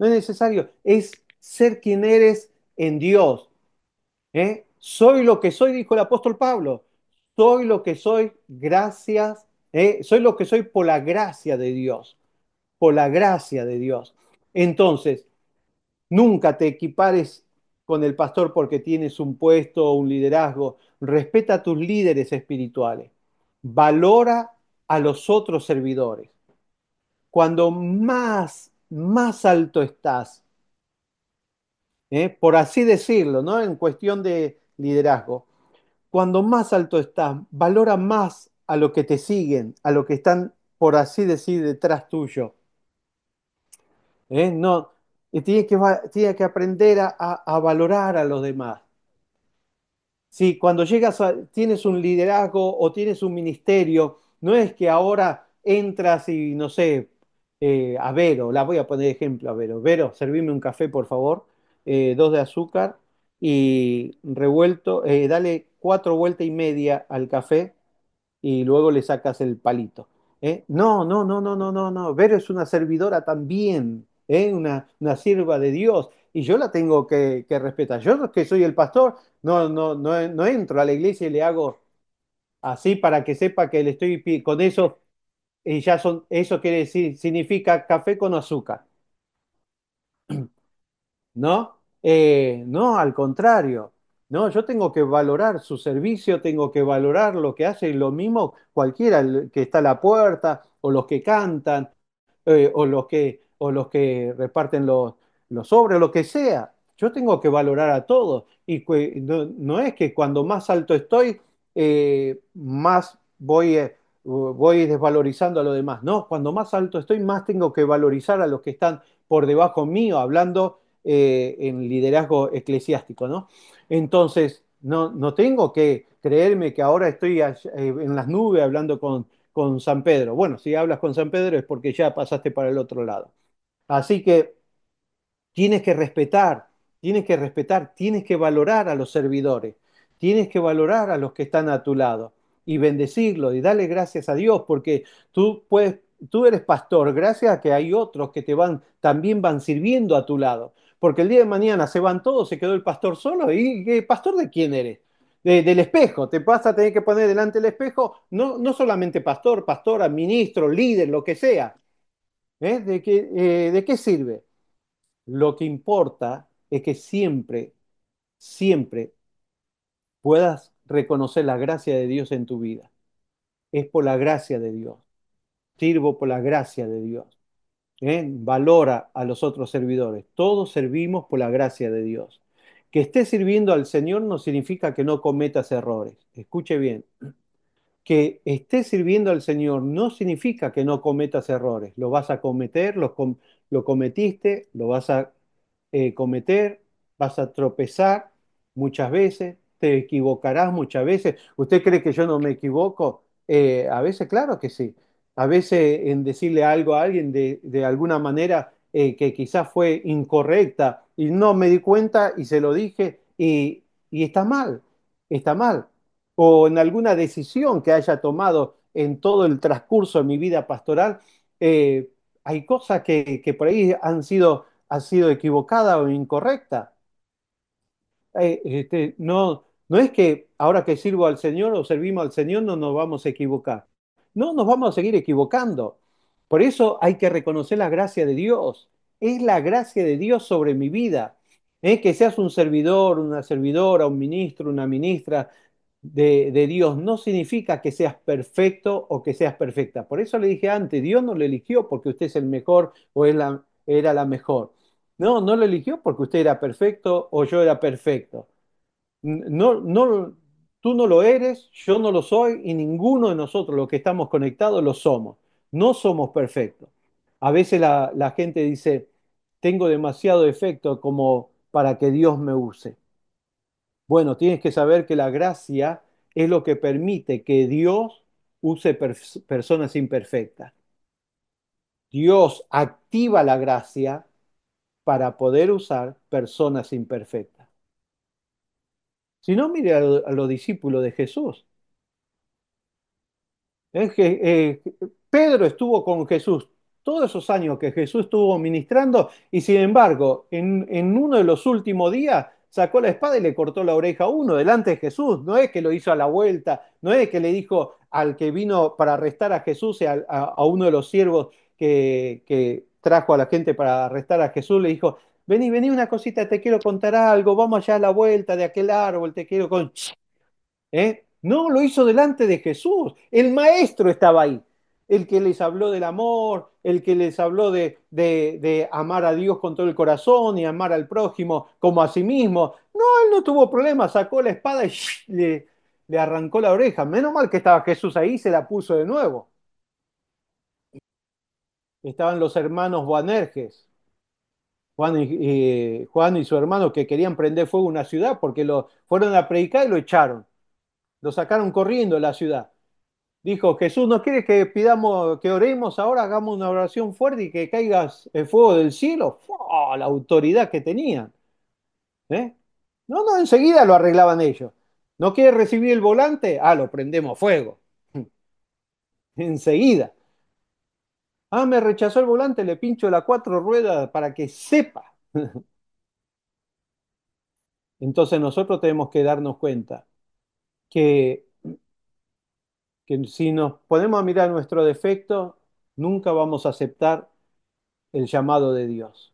no es necesario, es ser quien eres en Dios. ¿Eh? Soy lo que soy, dijo el apóstol Pablo. Soy lo que soy gracias, ¿eh? Soy lo que soy por la gracia de Dios, por la gracia de Dios. Entonces, nunca te equipares con el pastor porque tienes un puesto o un liderazgo. Respeta a tus líderes espirituales. Valora a los otros servidores. Cuando más, más alto estás, ¿eh? Por así decirlo, ¿no? En cuestión de liderazgo, cuando más alto estás, valora más a los que te siguen, a los que están, por así decir, detrás tuyo. ¿Eh? No, y tienes que, va- tienes que aprender a, a- a valorar a los demás. Si cuando llegas a, tienes un liderazgo o tienes un ministerio, no es que ahora entras y, no sé, eh, a Vero, la voy a poner de ejemplo a Vero. Vero, servime un café, por favor, eh, dos de azúcar y revuelto, eh, dale cuatro vueltas y media al café y luego le sacas el palito. ¿Eh? No, no, no, no, no, no, no. Vero es una servidora también, ¿eh? Una, una sierva de Dios. Y yo la tengo que, que respetar. Yo que soy el pastor, no, no, no, no entro a la iglesia y le hago así para que sepa que le estoy pi- con eso, y ya son, eso quiere decir, significa café con azúcar. ¿No? Eh, no, al contrario. No, yo tengo que valorar su servicio, tengo que valorar lo que hace, y lo mismo cualquiera el que está a la puerta, o los que cantan, eh, o los que, o los que reparten los, los sobres, lo que sea. Yo tengo que valorar a todos. Y que no, no es que cuando más alto estoy, eh, más voy, eh, voy desvalorizando a los demás. No, cuando más alto estoy, más tengo que valorizar a los que están por debajo mío, hablando eh, en liderazgo eclesiástico, ¿no? Entonces, no, no tengo que creerme que ahora estoy allá, eh, en las nubes hablando con, con San Pedro. Bueno, si hablas con San Pedro es porque ya pasaste para el otro lado. Así que tienes que respetar, tienes que respetar, tienes que valorar a los servidores, tienes que valorar a los que están a tu lado y bendecirlos y darle gracias a Dios porque tú puedes, tú eres pastor, gracias a que hay otros que te van, también van sirviendo a tu lado. Porque el día de mañana se van todos, se quedó el pastor solo. ¿Y qué pastor de quién eres? De- del espejo, te vas a tener que poner delante del espejo, no, no solamente pastor, pastora, ministro, líder, lo que sea. ¿Eh? ¿De qué, eh, ¿de qué sirve? Lo que importa es que siempre, siempre puedas reconocer la gracia de Dios en tu vida. Es por la gracia de Dios. Sirvo por la gracia de Dios. ¿Eh? Valora a los otros servidores. Todos servimos por la gracia de Dios. Que estés sirviendo al Señor no significa que no cometas errores. Escuche bien. Que estés sirviendo al Señor no significa que no cometas errores. Lo vas a cometer, lo, com- lo cometiste, lo vas a eh, cometer, vas a tropezar muchas veces, te equivocarás muchas veces. ¿Usted cree que yo no me equivoco? Eh, a veces, claro que sí. A veces en decirle algo a alguien de, de alguna manera eh, que quizás fue incorrecta y no me di cuenta y se lo dije y, y está mal, está mal. O en alguna decisión que haya tomado en todo el transcurso de mi vida pastoral, eh, hay cosas que, que por ahí han sido ha sido equivocada o incorrecta. Eh, este, no, no es que ahora que sirvo al Señor o servimos al Señor no nos vamos a equivocar. No, nos vamos a seguir equivocando. Por eso hay que reconocer la gracia de Dios. Es la gracia de Dios sobre mi vida. Eh, que seas un servidor, una servidora, un ministro, una ministra de, de Dios, no significa que seas perfecto o que seas perfecta. Por eso le dije antes, Dios no le eligió porque usted es el mejor o es la, era la mejor. No, no lo eligió porque usted era perfecto o yo era perfecto. No, no, tú no lo eres, yo no lo soy y ninguno de nosotros los que estamos conectados lo somos. No somos perfectos. A veces la, la gente dice, tengo demasiado defecto como para que Dios me use. Bueno, tienes que saber que la gracia es lo que permite que Dios use pers- personas imperfectas. Dios activa la gracia para poder usar personas imperfectas. Si no, mire a, lo- a los discípulos de Jesús. Es que, eh, Pedro estuvo con Jesús. todos esos años que Jesús estuvo ministrando y sin embargo, en, en uno de los últimos días sacó la espada y le cortó la oreja a uno delante de Jesús. No es que lo hizo a la vuelta, no es que le dijo al que vino para arrestar a Jesús, a, a- a uno de los siervos que, que trajo a la gente para arrestar a Jesús, le dijo, vení, vení una cosita, te quiero contar algo, vamos allá a la vuelta de aquel árbol, te quiero con... ¿Eh? No, lo hizo delante de Jesús. El maestro estaba ahí. El que les habló del amor, el que les habló de, de- de amar a Dios con todo el corazón y amar al prójimo como a sí mismo. No, él no tuvo problema, sacó la espada y le, le arrancó la oreja. Menos mal que estaba Jesús ahí, se la puso de nuevo. Estaban los hermanos Boanerges, Juan y, eh, Juan y su hermano que querían prender fuego a una ciudad porque lo fueron a predicar y lo echaron. Lo sacaron corriendo de la ciudad. Dijo, Jesús, ¿no quiere que pidamos, que oremos ahora, hagamos una oración fuerte y que caiga el fuego del cielo? ¡Fua! La autoridad que tenían. ¿Eh? No, no, enseguida lo arreglaban ellos. ¿No quiere recibir el volante? Ah, lo prendemos fuego. Enseguida. Ah, me rechazó el volante, le pincho la cuatro ruedas para que sepa. Entonces nosotros tenemos que darnos cuenta que, que si nos ponemos a mirar nuestro defecto, nunca vamos a aceptar el llamado de Dios.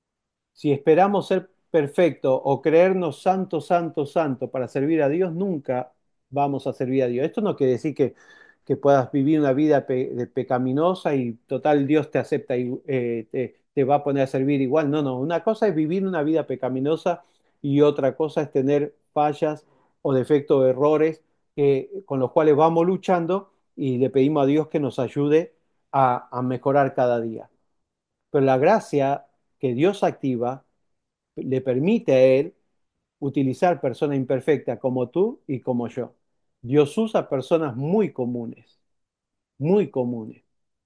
Si esperamos ser perfectos o creernos santo, santo, santo para servir a Dios, nunca vamos a servir a Dios. Esto no quiere decir que, que puedas vivir una vida pe- de pecaminosa y total Dios te acepta y eh, te, te va a poner a servir igual. No, no. Una cosa es vivir una vida pecaminosa y otra cosa es tener fallas o defectos o errores que- con los cuales vamos luchando y le pedimos a Dios que nos ayude a a mejorar cada día. Pero la gracia que Dios activa le permite a Él utilizar personas imperfectas como tú y como yo. Dios usa personas muy comunes, muy comunes,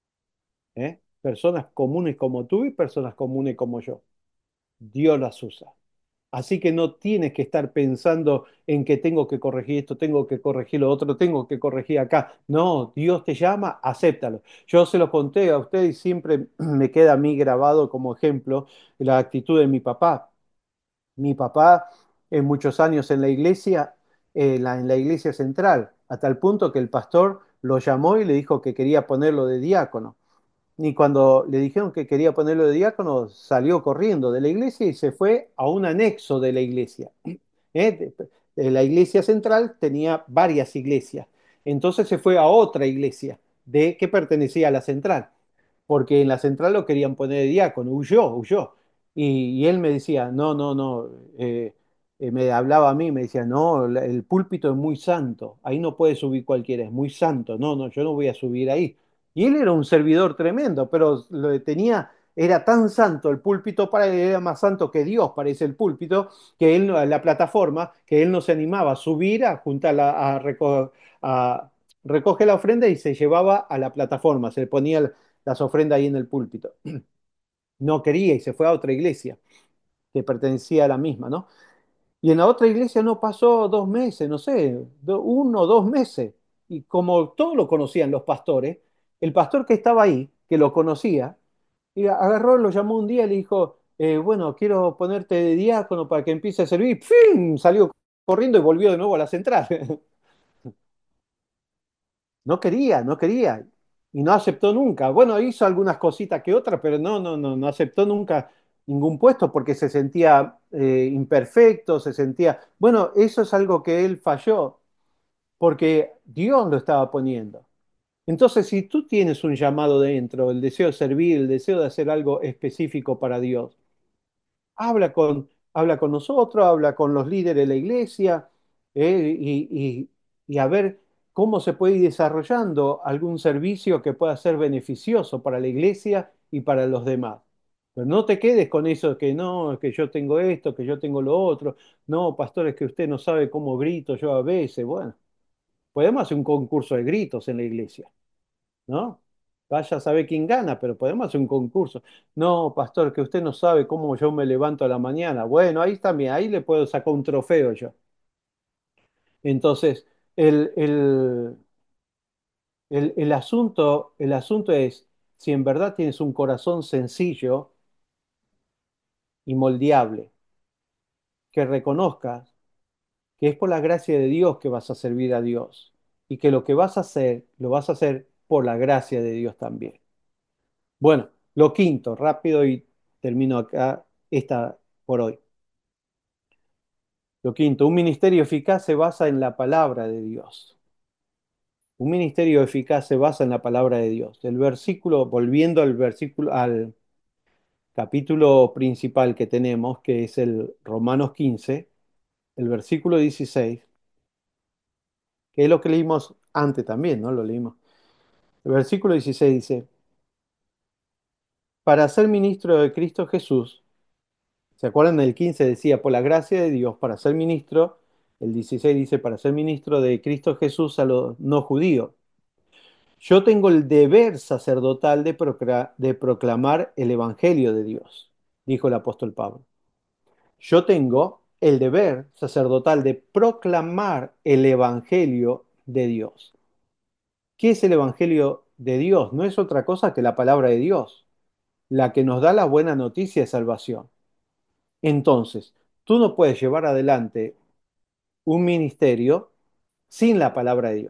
¿eh? Personas comunes como tú y personas comunes como yo. Dios las usa. Así que no tienes que estar pensando en que tengo que corregir esto, tengo que corregir lo otro, tengo que corregir acá. No, Dios te llama, acéptalo. Yo se lo conté a usted y siempre me queda a mí grabado como ejemplo la actitud de mi papá. Mi papá, en muchos años en la iglesia, eh, la- en la iglesia central, a tal punto que el pastor lo llamó y le dijo que quería ponerlo de diácono. Y cuando le dijeron que quería ponerlo de diácono, salió corriendo de la iglesia y se fue a un anexo de la iglesia. ¿Eh? De- de La iglesia central tenía varias iglesias. Entonces se fue a otra iglesia de que pertenecía a la central, porque en la central lo querían poner de diácono, huyó, huyó. Y, y él me decía, no, no, no, eh, eh, me hablaba a mí, me decía, no, la- el púlpito es muy santo, ahí no puede subir cualquiera, es muy santo, no, no, yo no voy a subir ahí. Y él era un servidor tremendo, pero lo que tenía, era tan santo el púlpito para él, era más santo que Dios, parece el púlpito, que él, no- la plataforma, que él no se animaba a subir, a juntarla, a, reco- a recoger la ofrenda y se llevaba a la plataforma, se le ponía las ofrendas ahí en el púlpito. No quería y se fue a otra iglesia que pertenecía a la misma, ¿no? Y en la otra iglesia no pasó dos meses, no sé, do- uno o dos meses. Y como todos lo conocían los pastores, el pastor que estaba ahí, que lo conocía, y agarró, lo llamó un día y le dijo, eh, bueno, quiero ponerte de diácono para que empiece a servir. ¡Pim! Salió corriendo y volvió de nuevo a la central. No quería, no quería. Y no aceptó nunca. Bueno, hizo algunas cositas que otras, pero no, no, no, no aceptó nunca ningún puesto porque se sentía eh, imperfecto, se sentía... Bueno, eso es algo que él falló porque Dios lo estaba poniendo. Entonces, si tú tienes un llamado dentro, el deseo de servir, el deseo de hacer algo específico para Dios, habla con, habla con nosotros, habla con los líderes de la iglesia, eh, y, y- y a ver cómo se puede ir desarrollando algún servicio que pueda ser beneficioso para la iglesia y para los demás. Pero no te quedes con eso que no, que yo tengo esto, que yo tengo lo otro. No, pastor, es que usted no sabe cómo grito yo a veces. Bueno, podemos hacer un concurso de gritos en la iglesia, ¿no? Vaya a saber quién gana, pero podemos hacer un concurso. No, pastor, que usted no sabe cómo yo me levanto a la mañana. Bueno, ahí también, ahí le puedo sacar un trofeo yo. Entonces, el, el, el, el asunto, el asunto es, si en verdad tienes un corazón sencillo y moldeable, que reconozcas que es por la gracia de Dios que vas a servir a Dios y que lo que vas a hacer, lo vas a hacer por la gracia de Dios también. Bueno, lo quinto, rápido y termino acá esta por hoy. Lo quinto, un ministerio eficaz se basa en la palabra de Dios. Un ministerio eficaz se basa en la palabra de Dios. El versículo, volviendo al versículo, al capítulo principal que tenemos, que es el Romanos quince, el versículo dieciséis, que es lo que leímos antes también, ¿no? Lo leímos. El versículo dieciséis dice, para ser ministro de Cristo Jesús, ¿se acuerdan? El quince decía, por la gracia de Dios, para ser ministro, el dieciséis dice, para ser ministro de Cristo Jesús a los no judíos. Yo tengo el deber sacerdotal de, procra- de proclamar el Evangelio de Dios, dijo el apóstol Pablo. Yo tengo el deber sacerdotal de proclamar el Evangelio de Dios. ¿Qué es el Evangelio de Dios? No es otra cosa que la palabra de Dios, la que nos da la buena noticia de salvación. Entonces, tú no puedes llevar adelante un ministerio sin la palabra de Dios.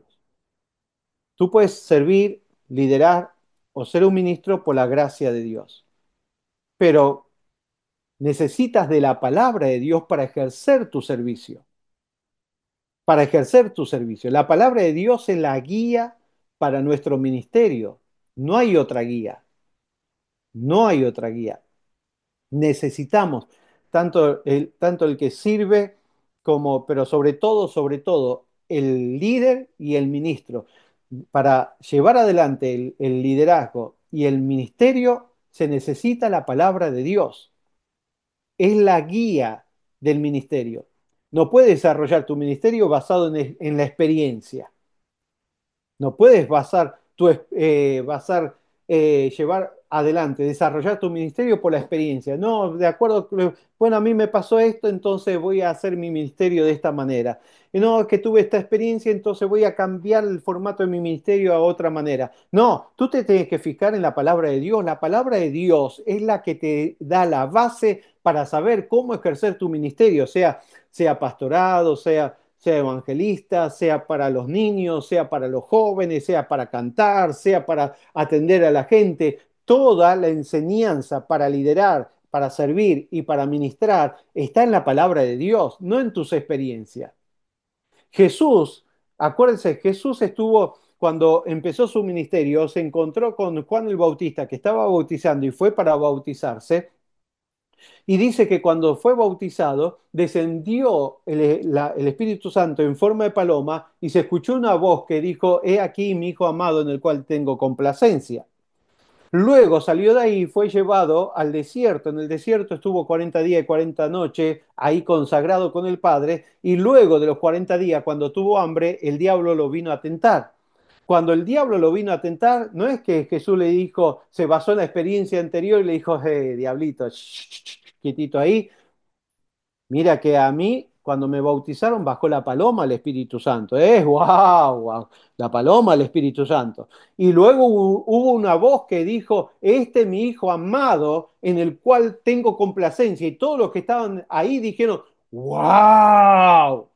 Tú puedes servir, liderar o ser un ministro por la gracia de Dios, pero necesitas de la palabra de Dios para ejercer tu servicio, para ejercer tu servicio. La palabra de Dios es la guía para nuestro ministerio. No hay otra guía, no hay otra guía. Necesitamos tanto el, tanto el que sirve como, pero sobre todo, sobre todo, el líder y el ministro. Para llevar adelante el, el liderazgo y el ministerio se necesita la palabra de Dios. Es la guía del ministerio. No puedes desarrollar tu ministerio basado en, en la experiencia. No puedes basar tu, eh, basar, eh, llevar adelante, desarrollar tu ministerio por la experiencia. No, de acuerdo, bueno, a mí me pasó esto, entonces voy a hacer mi ministerio de esta manera. Y no, es que tuve esta experiencia, entonces voy a cambiar el formato de mi ministerio a otra manera. No, tú te tienes que fijar en la palabra de Dios. La palabra de Dios es la que te da la base para saber cómo ejercer tu ministerio, sea, sea pastorado, sea sea evangelista, sea para los niños, sea para los jóvenes, sea para cantar, sea para atender a la gente. Toda la enseñanza para liderar, para servir y para ministrar está en la palabra de Dios, no en tus experiencias. Jesús, acuérdense, Jesús estuvo, cuando empezó su ministerio, se encontró con Juan el Bautista, que estaba bautizando y fue para bautizarse. Y dice que cuando fue bautizado, descendió el, la- el Espíritu Santo en forma de paloma y se escuchó una voz que dijo, he aquí mi Hijo amado en el cual tengo complacencia. Luego salió de ahí y fue llevado al desierto. En el desierto estuvo cuarenta días y cuarenta noches, ahí consagrado con el Padre, y luego de los cuarenta días, cuando tuvo hambre, el diablo lo vino a tentar. Cuando el diablo lo vino a tentar, no es que Jesús le dijo, se basó en la experiencia anterior y le dijo, eh, diablito, shh, shh, shh, quietito ahí, mira que a mí, cuando me bautizaron, bajó la paloma al Espíritu Santo. ¡Eh, wow, wow! La paloma al Espíritu Santo. Y luego hubo, hubo una voz que dijo, este es mi Hijo amado, en el cual tengo complacencia. Y todos los que estaban ahí dijeron, wow.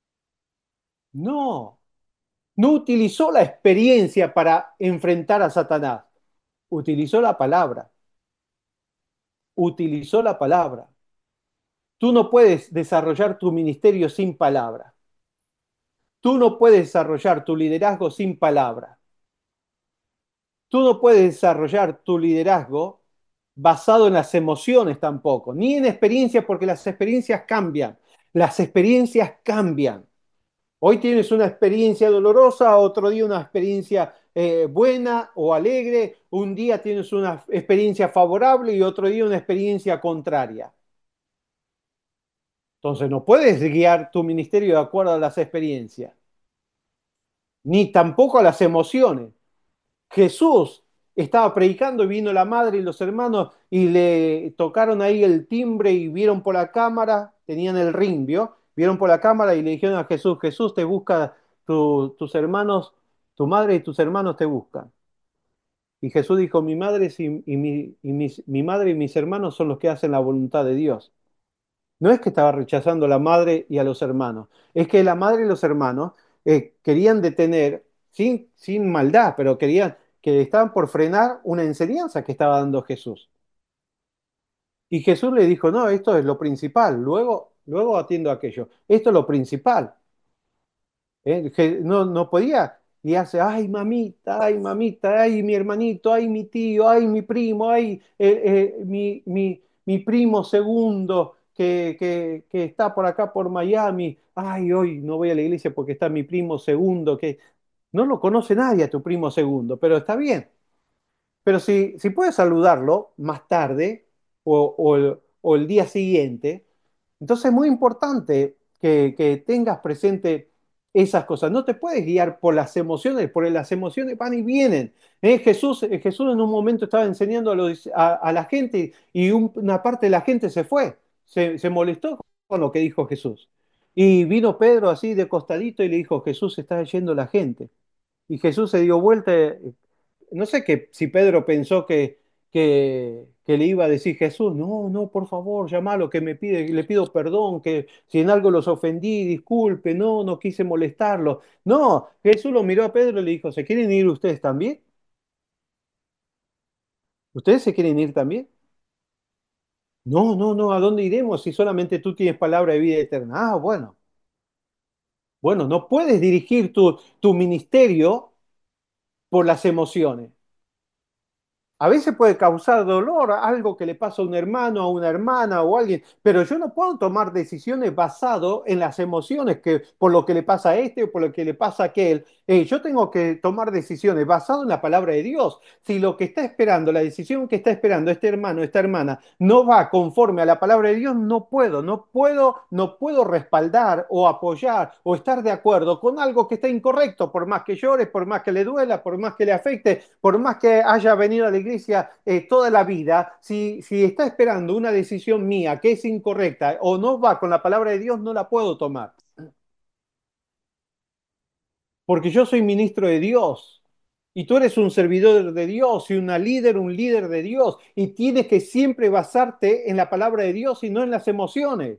No, no utilizó la experiencia para enfrentar a Satanás. Utilizó la palabra. Utilizó la palabra. Tú no puedes desarrollar tu ministerio sin palabra. Tú no puedes desarrollar tu liderazgo sin palabra. Tú no puedes desarrollar tu liderazgo basado en las emociones tampoco, ni en experiencias, porque las experiencias cambian. Las experiencias cambian. Hoy tienes una experiencia dolorosa, otro día una experiencia eh, buena o alegre, un día tienes una experiencia favorable y otro día una experiencia contraria. Entonces no puedes guiar tu ministerio de acuerdo a las experiencias, ni tampoco a las emociones. Jesús estaba predicando y vino la madre y los hermanos y le tocaron ahí el timbre y vieron por la cámara, tenían el ring, ¿vio? Vieron por la cámara y le dijeron a Jesús, Jesús te busca, tu- tus hermanos, tu madre y tus hermanos te buscan. Y Jesús dijo, mi madre, es y, y mi, y mis- mi madre y mis hermanos son los que hacen la voluntad de Dios. No es que estaba rechazando a la madre y a los hermanos, es que la madre y los hermanos eh, querían detener, sin, sin maldad, pero querían que estaban por frenar una enseñanza que estaba dando Jesús. Y Jesús le dijo, no, esto es lo principal, luego, luego atiendo aquello. Esto es lo principal. ¿Eh? Que no, no podía y hace, ay mamita, ay mamita, ay mi hermanito, ay mi tío, ay mi primo, ay eh, eh, mi, mi, mi primo segundo que, que, que está por acá por Miami, ay hoy no voy a la iglesia porque está mi primo segundo, que no lo conoce nadie a tu primo segundo, pero está bien. Pero si, si puedes saludarlo más tarde o, o el, o el día siguiente, entonces es muy importante que, que tengas presente esas cosas. No te puedes guiar por las emociones, porque las emociones van y vienen. Eh, Jesús, eh, Jesús en un momento estaba enseñando a, los- a- a la gente y un- una parte de la gente se fue, se, se molestó con lo que dijo Jesús. Y vino Pedro así de costadito y le dijo, Jesús, se está yendo la gente. Y Jesús se dio vuelta, eh, no sé que, si Pedro pensó que, que, que le iba a decir Jesús, no, no, por favor, llamalo, que me pide, le pido perdón, que si en algo los ofendí, disculpe, no, no quise molestarlo. No, Jesús lo miró a Pedro y le dijo, ¿se quieren ir ustedes también? ¿Ustedes se quieren ir también? No, no, no, ¿a dónde iremos si solamente tú tienes palabra de vida eterna? Ah, bueno, bueno, no puedes dirigir tu, tu ministerio por las emociones. A veces puede causar dolor algo que le pasa a un hermano, a una hermana o a alguien, pero yo no puedo tomar decisiones basado en las emociones que por lo que le pasa a este o por lo que le pasa a aquel. Eh, yo tengo que tomar decisiones basado en la palabra de Dios. Si lo que está esperando, la decisión que está esperando este hermano, esta hermana, no va conforme a la palabra de Dios, no puedo, no puedo, no puedo respaldar o apoyar o estar de acuerdo con algo que está incorrecto, por más que llore, por más que le duela, por más que le afecte, por más que haya venido a la iglesia eh, toda la vida, si, si está esperando una decisión mía que es incorrecta o no va con la palabra de Dios, no la puedo tomar. Porque yo soy ministro de Dios. Y tú eres un servidor de Dios y una líder, un líder de Dios. Y tienes que siempre basarte en la palabra de Dios y no en las emociones.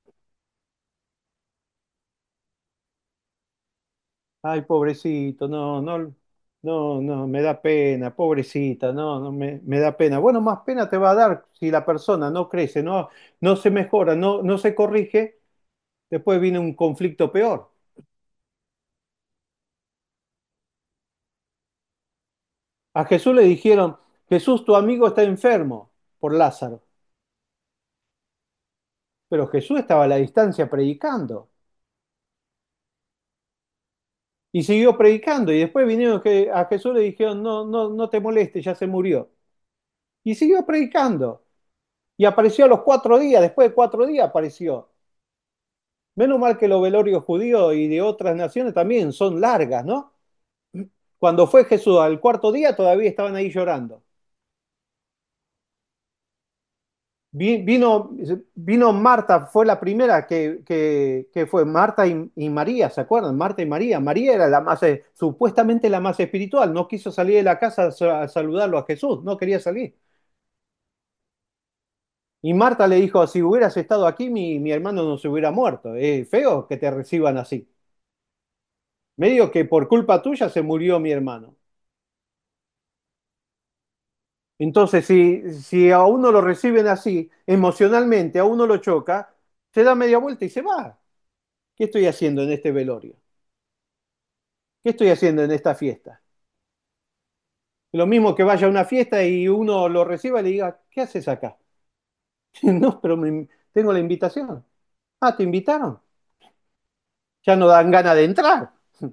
Ay, pobrecito, no, no, no, no, me da pena, pobrecita, no, no, me, me da pena. Bueno, más pena te va a dar si la persona no crece, no, no se mejora, no, no se corrige, después viene un conflicto peor. A Jesús le dijeron, Jesús, tu amigo está enfermo por Lázaro, pero Jesús estaba a la distancia predicando y siguió predicando y después vinieron que a Jesús le dijeron, no, no, no te molestes, ya se murió. Y siguió predicando y apareció a los cuatro días, después de cuatro días apareció. Menos mal que los velorios judíos y de otras naciones también son largas, ¿no? Cuando fue Jesús al cuarto día todavía estaban ahí llorando. Vi- Vino, vino Marta, fue la primera que, que- que fue Marta y, y María, ¿se acuerdan? Marta y María. María era la más, eh, supuestamente la más espiritual, no quiso salir de la casa a, sa- a saludarlo a Jesús, no quería salir. Y Marta le dijo, si hubieras estado aquí, mi, mi hermano no se hubiera muerto. Es feo que te reciban así. Medio que por culpa tuya se murió mi hermano. Entonces, si, si a uno lo reciben así, emocionalmente, a uno lo choca, se da media vuelta y se va. ¿Qué estoy haciendo en este velorio? ¿Qué estoy haciendo en esta fiesta? Lo mismo que vaya a una fiesta y uno lo reciba y le diga, ¿qué haces acá? No, pero me- tengo la invitación. Ah, ¿te invitaron? Ya no dan ganas de entrar.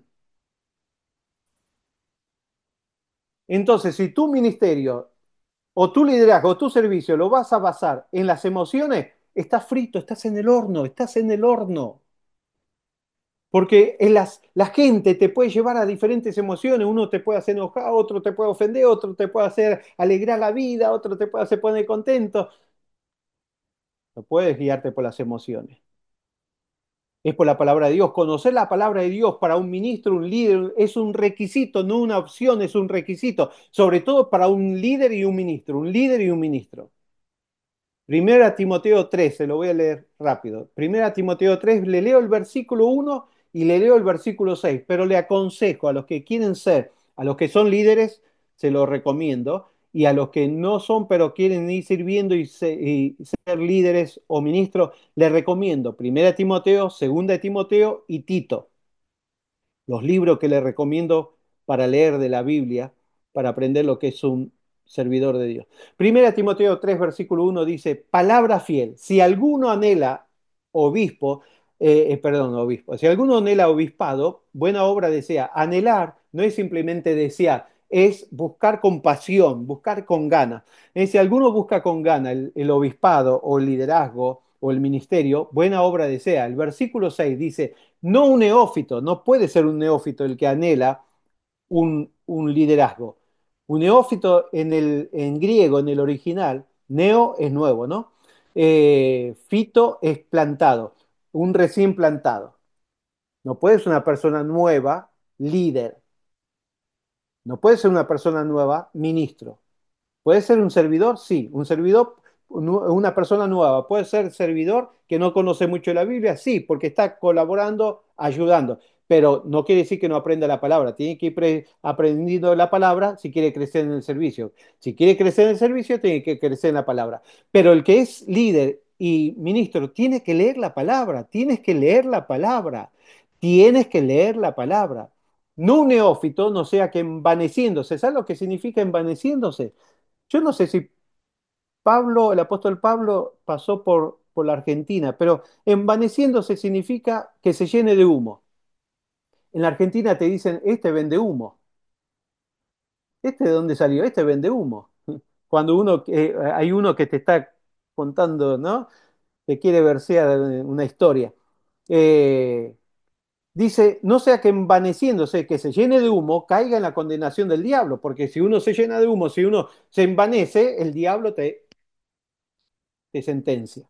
Entonces, si tu ministerio o tu liderazgo o tu servicio lo vas a basar en las emociones, estás frito, estás en el horno, estás en el horno. Porque en las, la gente te puede llevar a diferentes emociones. Uno te puede hacer enojar, otro te puede ofender, otro te puede hacer alegrar la vida, otro te puede hacer poner contento. No puedes guiarte por las emociones. Es por la palabra de Dios. Conocer la palabra de Dios para un ministro, un líder, es un requisito, no una opción, es un requisito. Sobre todo para un líder y un ministro, un líder y un ministro. Primera Timoteo tres, se lo voy a leer rápido. Primera Timoteo tres, le leo el versículo uno y le leo el versículo seis, pero le aconsejo a los que quieren ser, a los que son líderes, se lo recomiendo, y a los que no son, pero quieren ir sirviendo y, se- y ser líderes o ministros, les recomiendo Primera Timoteo, Segunda Timoteo y Tito, los libros que les recomiendo para leer de la Biblia, para aprender lo que es un servidor de Dios. Primera Timoteo tres, versículo uno dice, palabra fiel, si alguno anhela obispo, eh, eh, perdón, obispo, si alguno anhela obispado, buena obra desea. Anhelar no es simplemente desear, es buscar con pasión, buscar con ganas. Eh, si alguno busca con gana el, el obispado o el liderazgo o el ministerio, buena obra desea. El versículo seis dice, no un neófito, no puede ser un neófito el que anhela un, un liderazgo. Un neófito en, el, en griego, en el original, neo es nuevo, ¿no? Eh, fito es plantado, un recién plantado. No puede ser una persona nueva, líder. No puede ser una persona nueva, ministro. ¿Puede ser un servidor? Sí, un servidor, una persona nueva. ¿Puede ser servidor que no conoce mucho la Biblia? Sí, porque está colaborando, ayudando. Pero no quiere decir que no aprenda la palabra. Tiene que ir pre- aprendiendo la palabra si quiere crecer en el servicio. Si quiere crecer en el servicio, tiene que crecer en la palabra. Pero el que es líder y ministro tiene que leer la palabra. Tienes que leer la palabra. Tienes que leer la palabra. No un neófito, no sea que envaneciéndose. ¿Sabes lo que significa envaneciéndose? Yo no sé si Pablo, el apóstol Pablo, pasó por, por la Argentina, pero envaneciéndose significa que se llene de humo. En la Argentina te dicen, este vende humo. ¿Este de dónde salió? Este vende humo. Cuando uno, eh, hay uno que te está contando, ¿no? Te quiere versear una historia. Eh, dice, no sea que envaneciéndose, que se llene de humo, caiga en la condenación del diablo, porque si uno se llena de humo, si uno se envanece, el diablo te, te sentencia.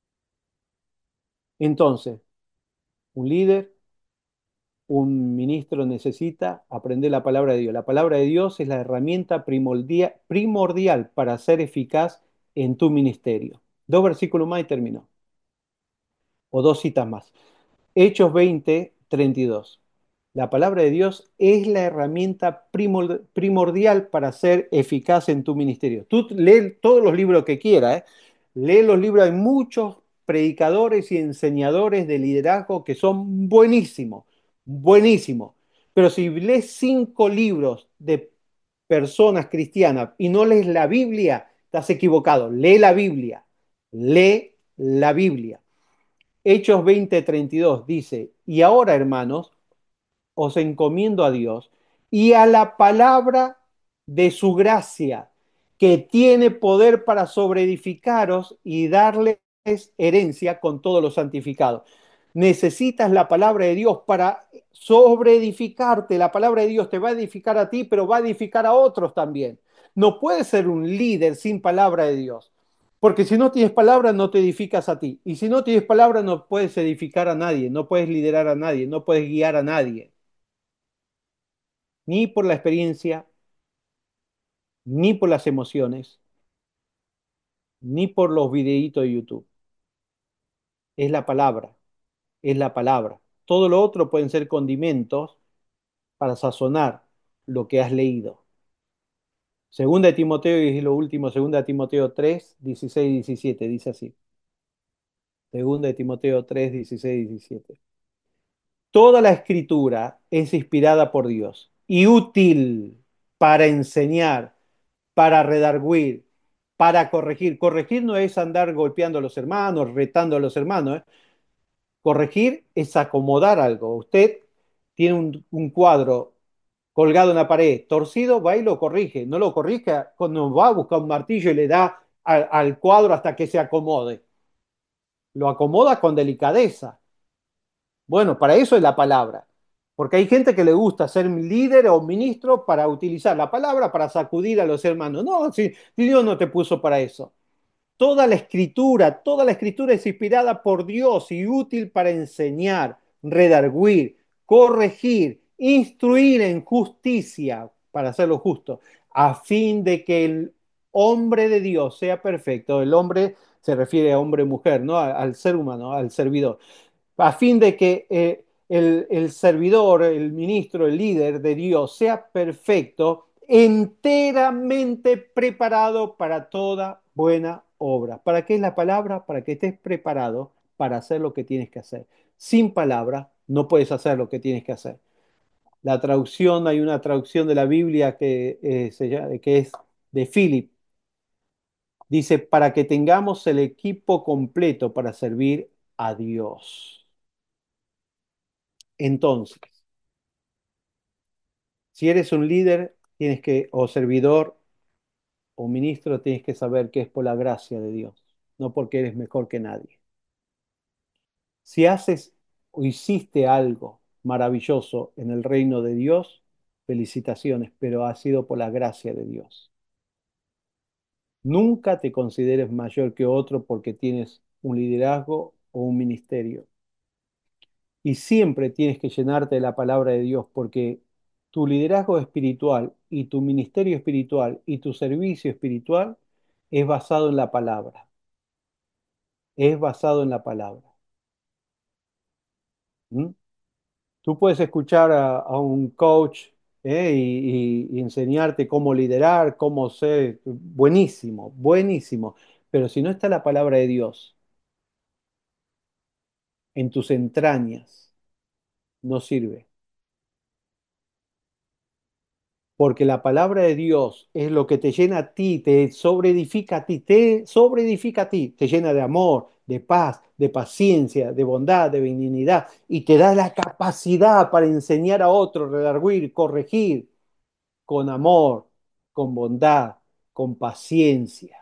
Entonces, un líder, un ministro necesita aprender la palabra de Dios. La palabra de Dios es la herramienta primordial, primordial para ser eficaz en tu ministerio. Dos versículos más y terminó. O dos citas más. Hechos veinte, treinta y dos. La palabra de Dios es la herramienta primor- primordial para ser eficaz en tu ministerio. Tú lee todos los libros que quieras, ¿eh? Lee los libros, hay muchos predicadores y enseñadores de liderazgo que son buenísimos, buenísimos. Pero si lees cinco libros de personas cristianas y no lees la Biblia, estás equivocado. Lee la Biblia, lee la Biblia. Hechos veinte, treinta y dos dice, y ahora hermanos, os encomiendo a Dios y a la palabra de su gracia, que tiene poder para sobreedificaros y darles herencia con todos los santificados. Necesitas la palabra de Dios para sobreedificarte. La palabra de Dios te va a edificar a ti, pero va a edificar a otros también. No puedes ser un líder sin palabra de Dios. Porque si no tienes palabra, no te edificas a ti. Y si no tienes palabra, no puedes edificar a nadie, no puedes liderar a nadie, no puedes guiar a nadie. Ni por la experiencia, ni por las emociones, ni por los videitos de YouTube. Es la palabra, es la palabra. Todo lo otro pueden ser condimentos para sazonar lo que has leído. Segunda de Timoteo, y es lo último, segunda de Timoteo tres, dieciséis y diecisiete, dice así. Segunda de Timoteo tres, dieciséis y diecisiete. Toda la escritura es inspirada por Dios y útil para enseñar, para redarguir, para corregir. Corregir no es andar golpeando a los hermanos, retando a los hermanos, ¿eh? Corregir es acomodar algo. Usted tiene un, un cuadro colgado en la pared, torcido, va y lo corrige. No lo corrige cuando va a buscar un martillo y le da al, al cuadro hasta que se acomode. Lo acomoda con delicadeza. Bueno, para eso es la palabra. Porque hay gente que le gusta ser líder o ministro para utilizar la palabra para sacudir a los hermanos. No, si, si Dios no te puso para eso. Toda la escritura, toda la escritura es inspirada por Dios y útil para enseñar, redarguir, corregir, instruir en justicia, para hacerlo justo, a fin de que el hombre de Dios sea perfecto. El hombre se refiere a hombre-mujer, ¿no? Al ser humano, al servidor, a fin de que eh, el, el servidor, el ministro, el líder de Dios sea perfecto, enteramente preparado para toda buena obra. ¿Para qué es la palabra? Para que estés preparado para hacer lo que tienes que hacer. Sin palabra no puedes hacer lo que tienes que hacer. La traducción, hay una traducción de la Biblia que, eh, se llama- que es de Philip. Dice, para que tengamos el equipo completo para servir a Dios. Entonces, si eres un líder, tienes que, o servidor o ministro, tienes que saber que es por la gracia de Dios, no porque eres mejor que nadie. Si haces o hiciste algo maravilloso en el reino de Dios, felicitaciones, pero ha sido por la gracia de Dios. Nunca te consideres mayor que otro porque tienes un liderazgo o un ministerio. Y siempre tienes que llenarte de la palabra de Dios porque tu liderazgo espiritual y tu ministerio espiritual y tu servicio espiritual es basado en la palabra. Es basado en la palabra. ¿Mm? Tú puedes escuchar a, a un coach, ¿eh? y, y- y enseñarte cómo liderar, cómo ser buenísimo, buenísimo. Pero si no está la palabra de Dios en tus entrañas, no sirve. Porque la palabra de Dios es lo que te llena a ti, te sobreedifica a ti, te sobreedifica a ti, te llena de amor, de paz, de paciencia, de bondad, de benignidad, y te da la capacidad para enseñar a otros, redarguir, corregir con amor, con bondad, con paciencia.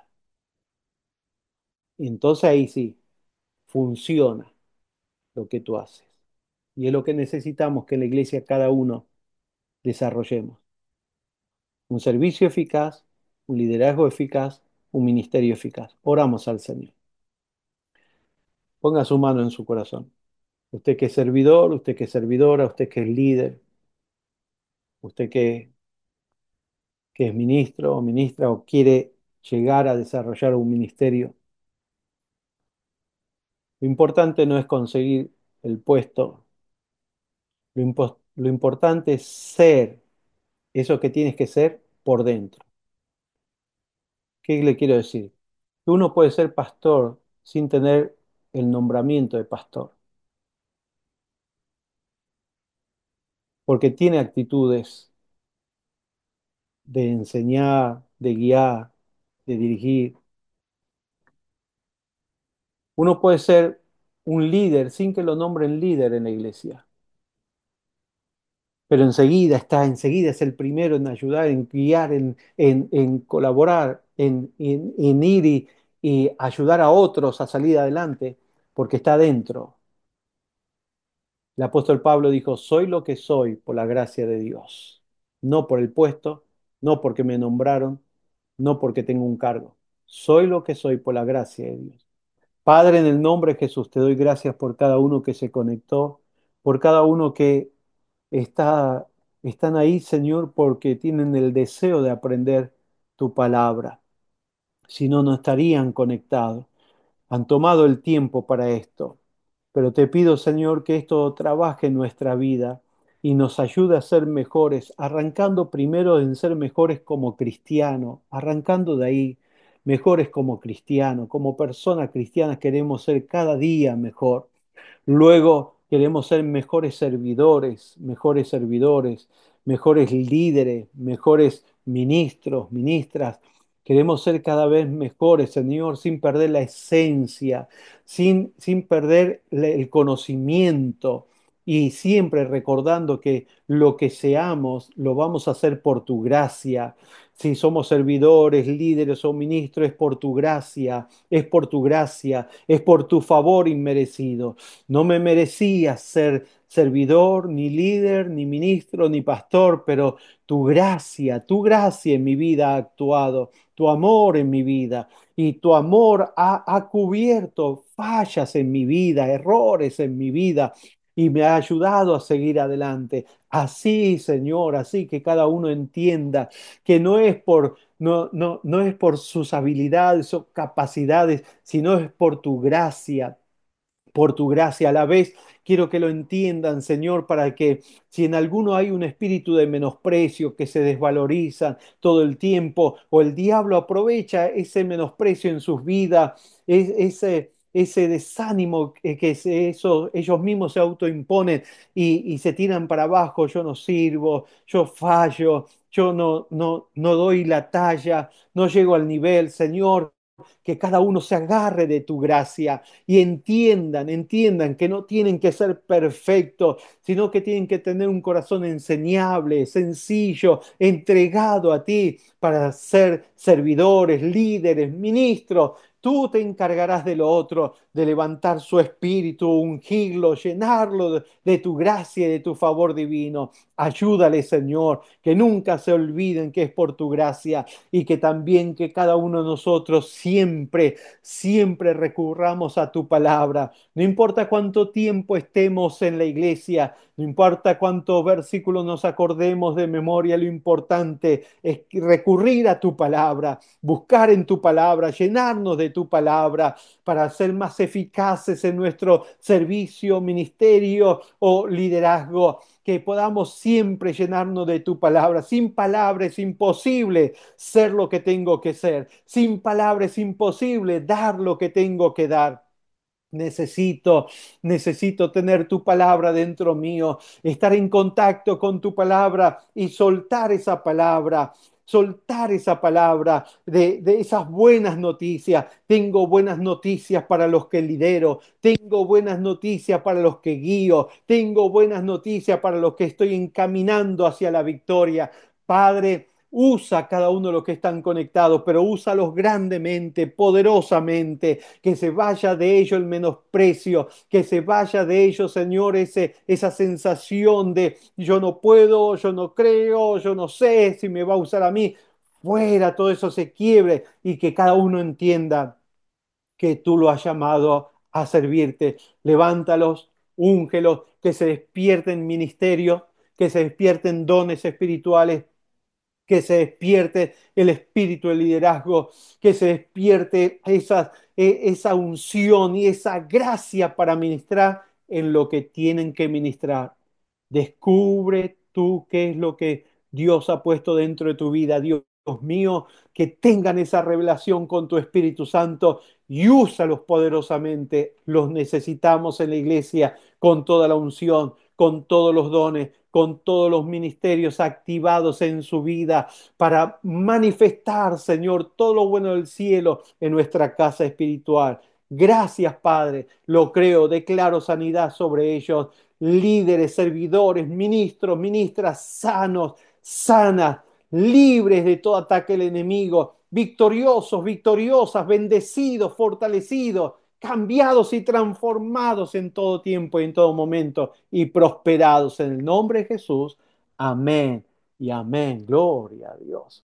Entonces ahí sí, funciona lo que tú haces. Y es lo que necesitamos que en la iglesia cada uno desarrollemos. Un servicio eficaz, un liderazgo eficaz, un ministerio eficaz. Oramos al Señor. Ponga su mano en su corazón. Usted que es servidor, usted que es servidora, usted que es líder, usted que, que es ministro o ministra o quiere llegar a desarrollar un ministerio. Lo importante no es conseguir el puesto, lo, impo- lo importante es ser eso que tienes que ser por dentro. ¿Qué le quiero decir? Que uno puede ser pastor sin tener el nombramiento de pastor, porque tiene actitudes de enseñar, de guiar, de dirigir. Uno puede ser un líder sin que lo nombren líder en la iglesia, pero enseguida está, enseguida es el primero en ayudar, en guiar, en, en- en colaborar, en, en- en ir y, y ayudar a otros a salir adelante, porque está dentro. El apóstol Pablo dijo, soy lo que soy por la gracia de Dios, no por el puesto, no porque me nombraron, no porque tengo un cargo. Soy lo que soy por la gracia de Dios. Padre, en el nombre de Jesús, te doy gracias por cada uno que se conectó, por cada uno que está, están ahí, Señor, porque tienen el deseo de aprender tu palabra. Si no, no estarían conectados. Han tomado el tiempo para esto. Pero te pido, Señor, que esto trabaje en nuestra vida y nos ayude a ser mejores, arrancando primero en ser mejores como cristianos, arrancando de ahí, mejores como cristianos, como personas cristianas queremos ser cada día mejor. Luego queremos ser mejores servidores, mejores servidores, mejores líderes, mejores ministros, ministras. Queremos ser cada vez mejores, Señor, sin perder la esencia, sin, sin perder le- el conocimiento y siempre recordando que lo que seamos lo vamos a hacer por tu gracia. Si somos servidores, líderes o ministros, es por tu gracia, es por tu gracia, es por tu favor inmerecido. No me merecía ser servidor, ni líder, ni ministro, ni pastor, pero tu gracia, tu gracia en mi vida ha actuado, tu amor en mi vida. Y tu amor ha, ha cubierto fallas en mi vida, errores en mi vida, y me ha ayudado a seguir adelante. Así, Señor, así que cada uno entienda que no es por, no, no, no es por sus habilidades o capacidades, sino es por tu gracia, por tu gracia. A la vez quiero que lo entiendan, Señor, para que si en alguno hay un espíritu de menosprecio que se desvaloriza todo el tiempo, o el diablo aprovecha ese menosprecio en sus vidas, es- ese, ese desánimo que, que se- eso, ellos mismos se autoimponen y, y se tiran para abajo: yo no sirvo, yo fallo, yo no, no, no doy la talla, no llego al nivel, Señor. Que cada uno se agarre de tu gracia y entiendan, entiendan que no tienen que ser perfectos, sino que tienen que tener un corazón enseñable, sencillo, entregado a ti para ser servidores, líderes, ministros. Tú te encargarás de lo otro, de levantar su espíritu, ungirlo, llenarlo de, de tu gracia y de tu favor divino. Ayúdale, Señor, que nunca se olviden que es por tu gracia, y que también que cada uno de nosotros siempre siempre recurramos a tu palabra. No importa cuánto tiempo estemos en la iglesia, no importa cuántos versículos nos acordemos de memoria, lo importante es recurrir a tu palabra, buscar en tu palabra, llenarnos de tu palabra para ser más eficaces en nuestro servicio, ministerio o liderazgo. Que podamos siempre llenarnos de tu palabra. Sin palabra es imposible ser lo que tengo que ser. Sin palabras es imposible dar lo que tengo que dar. Necesito, necesito tener tu palabra dentro mío, estar en contacto con tu palabra y soltar esa palabra, soltar esa palabra de, de esas buenas noticias. Tengo buenas noticias para los que lidero, tengo buenas noticias para los que guío, tengo buenas noticias para los que estoy encaminando hacia la victoria. Padre, usa a cada uno de los que están conectados, pero úsalos grandemente, poderosamente, que se vaya de ellos el menosprecio, que se vaya de ellos, Señor, ese, esa sensación de yo no puedo, yo no creo, yo no sé si me va a usar a mí. Fuera, todo eso se quiebre y que cada uno entienda que tú lo has llamado a servirte. Levántalos, úngelos, que se despierten ministerios, que se despierten dones espirituales, que se despierte el espíritu de liderazgo, que se despierte esa, e- esa unción y esa gracia para ministrar en lo que tienen que ministrar. Descubre tú qué es lo que Dios ha puesto dentro de tu vida, Dios mío, que tengan esa revelación con tu Espíritu Santo y úsalos poderosamente. Los necesitamos en la iglesia con toda la unción, con todos los dones, con todos los ministerios activados en su vida para manifestar, Señor, todo lo bueno del cielo en nuestra casa espiritual. Gracias, Padre. Lo creo, declaro sanidad sobre ellos. Líderes, servidores, ministros, ministras sanos, sanas, libres de todo ataque del enemigo, victoriosos, victoriosas, bendecidos, fortalecidos, cambiados y transformados en todo tiempo y en todo momento, y prosperados en el nombre de Jesús. Amén y amén. Gloria a Dios.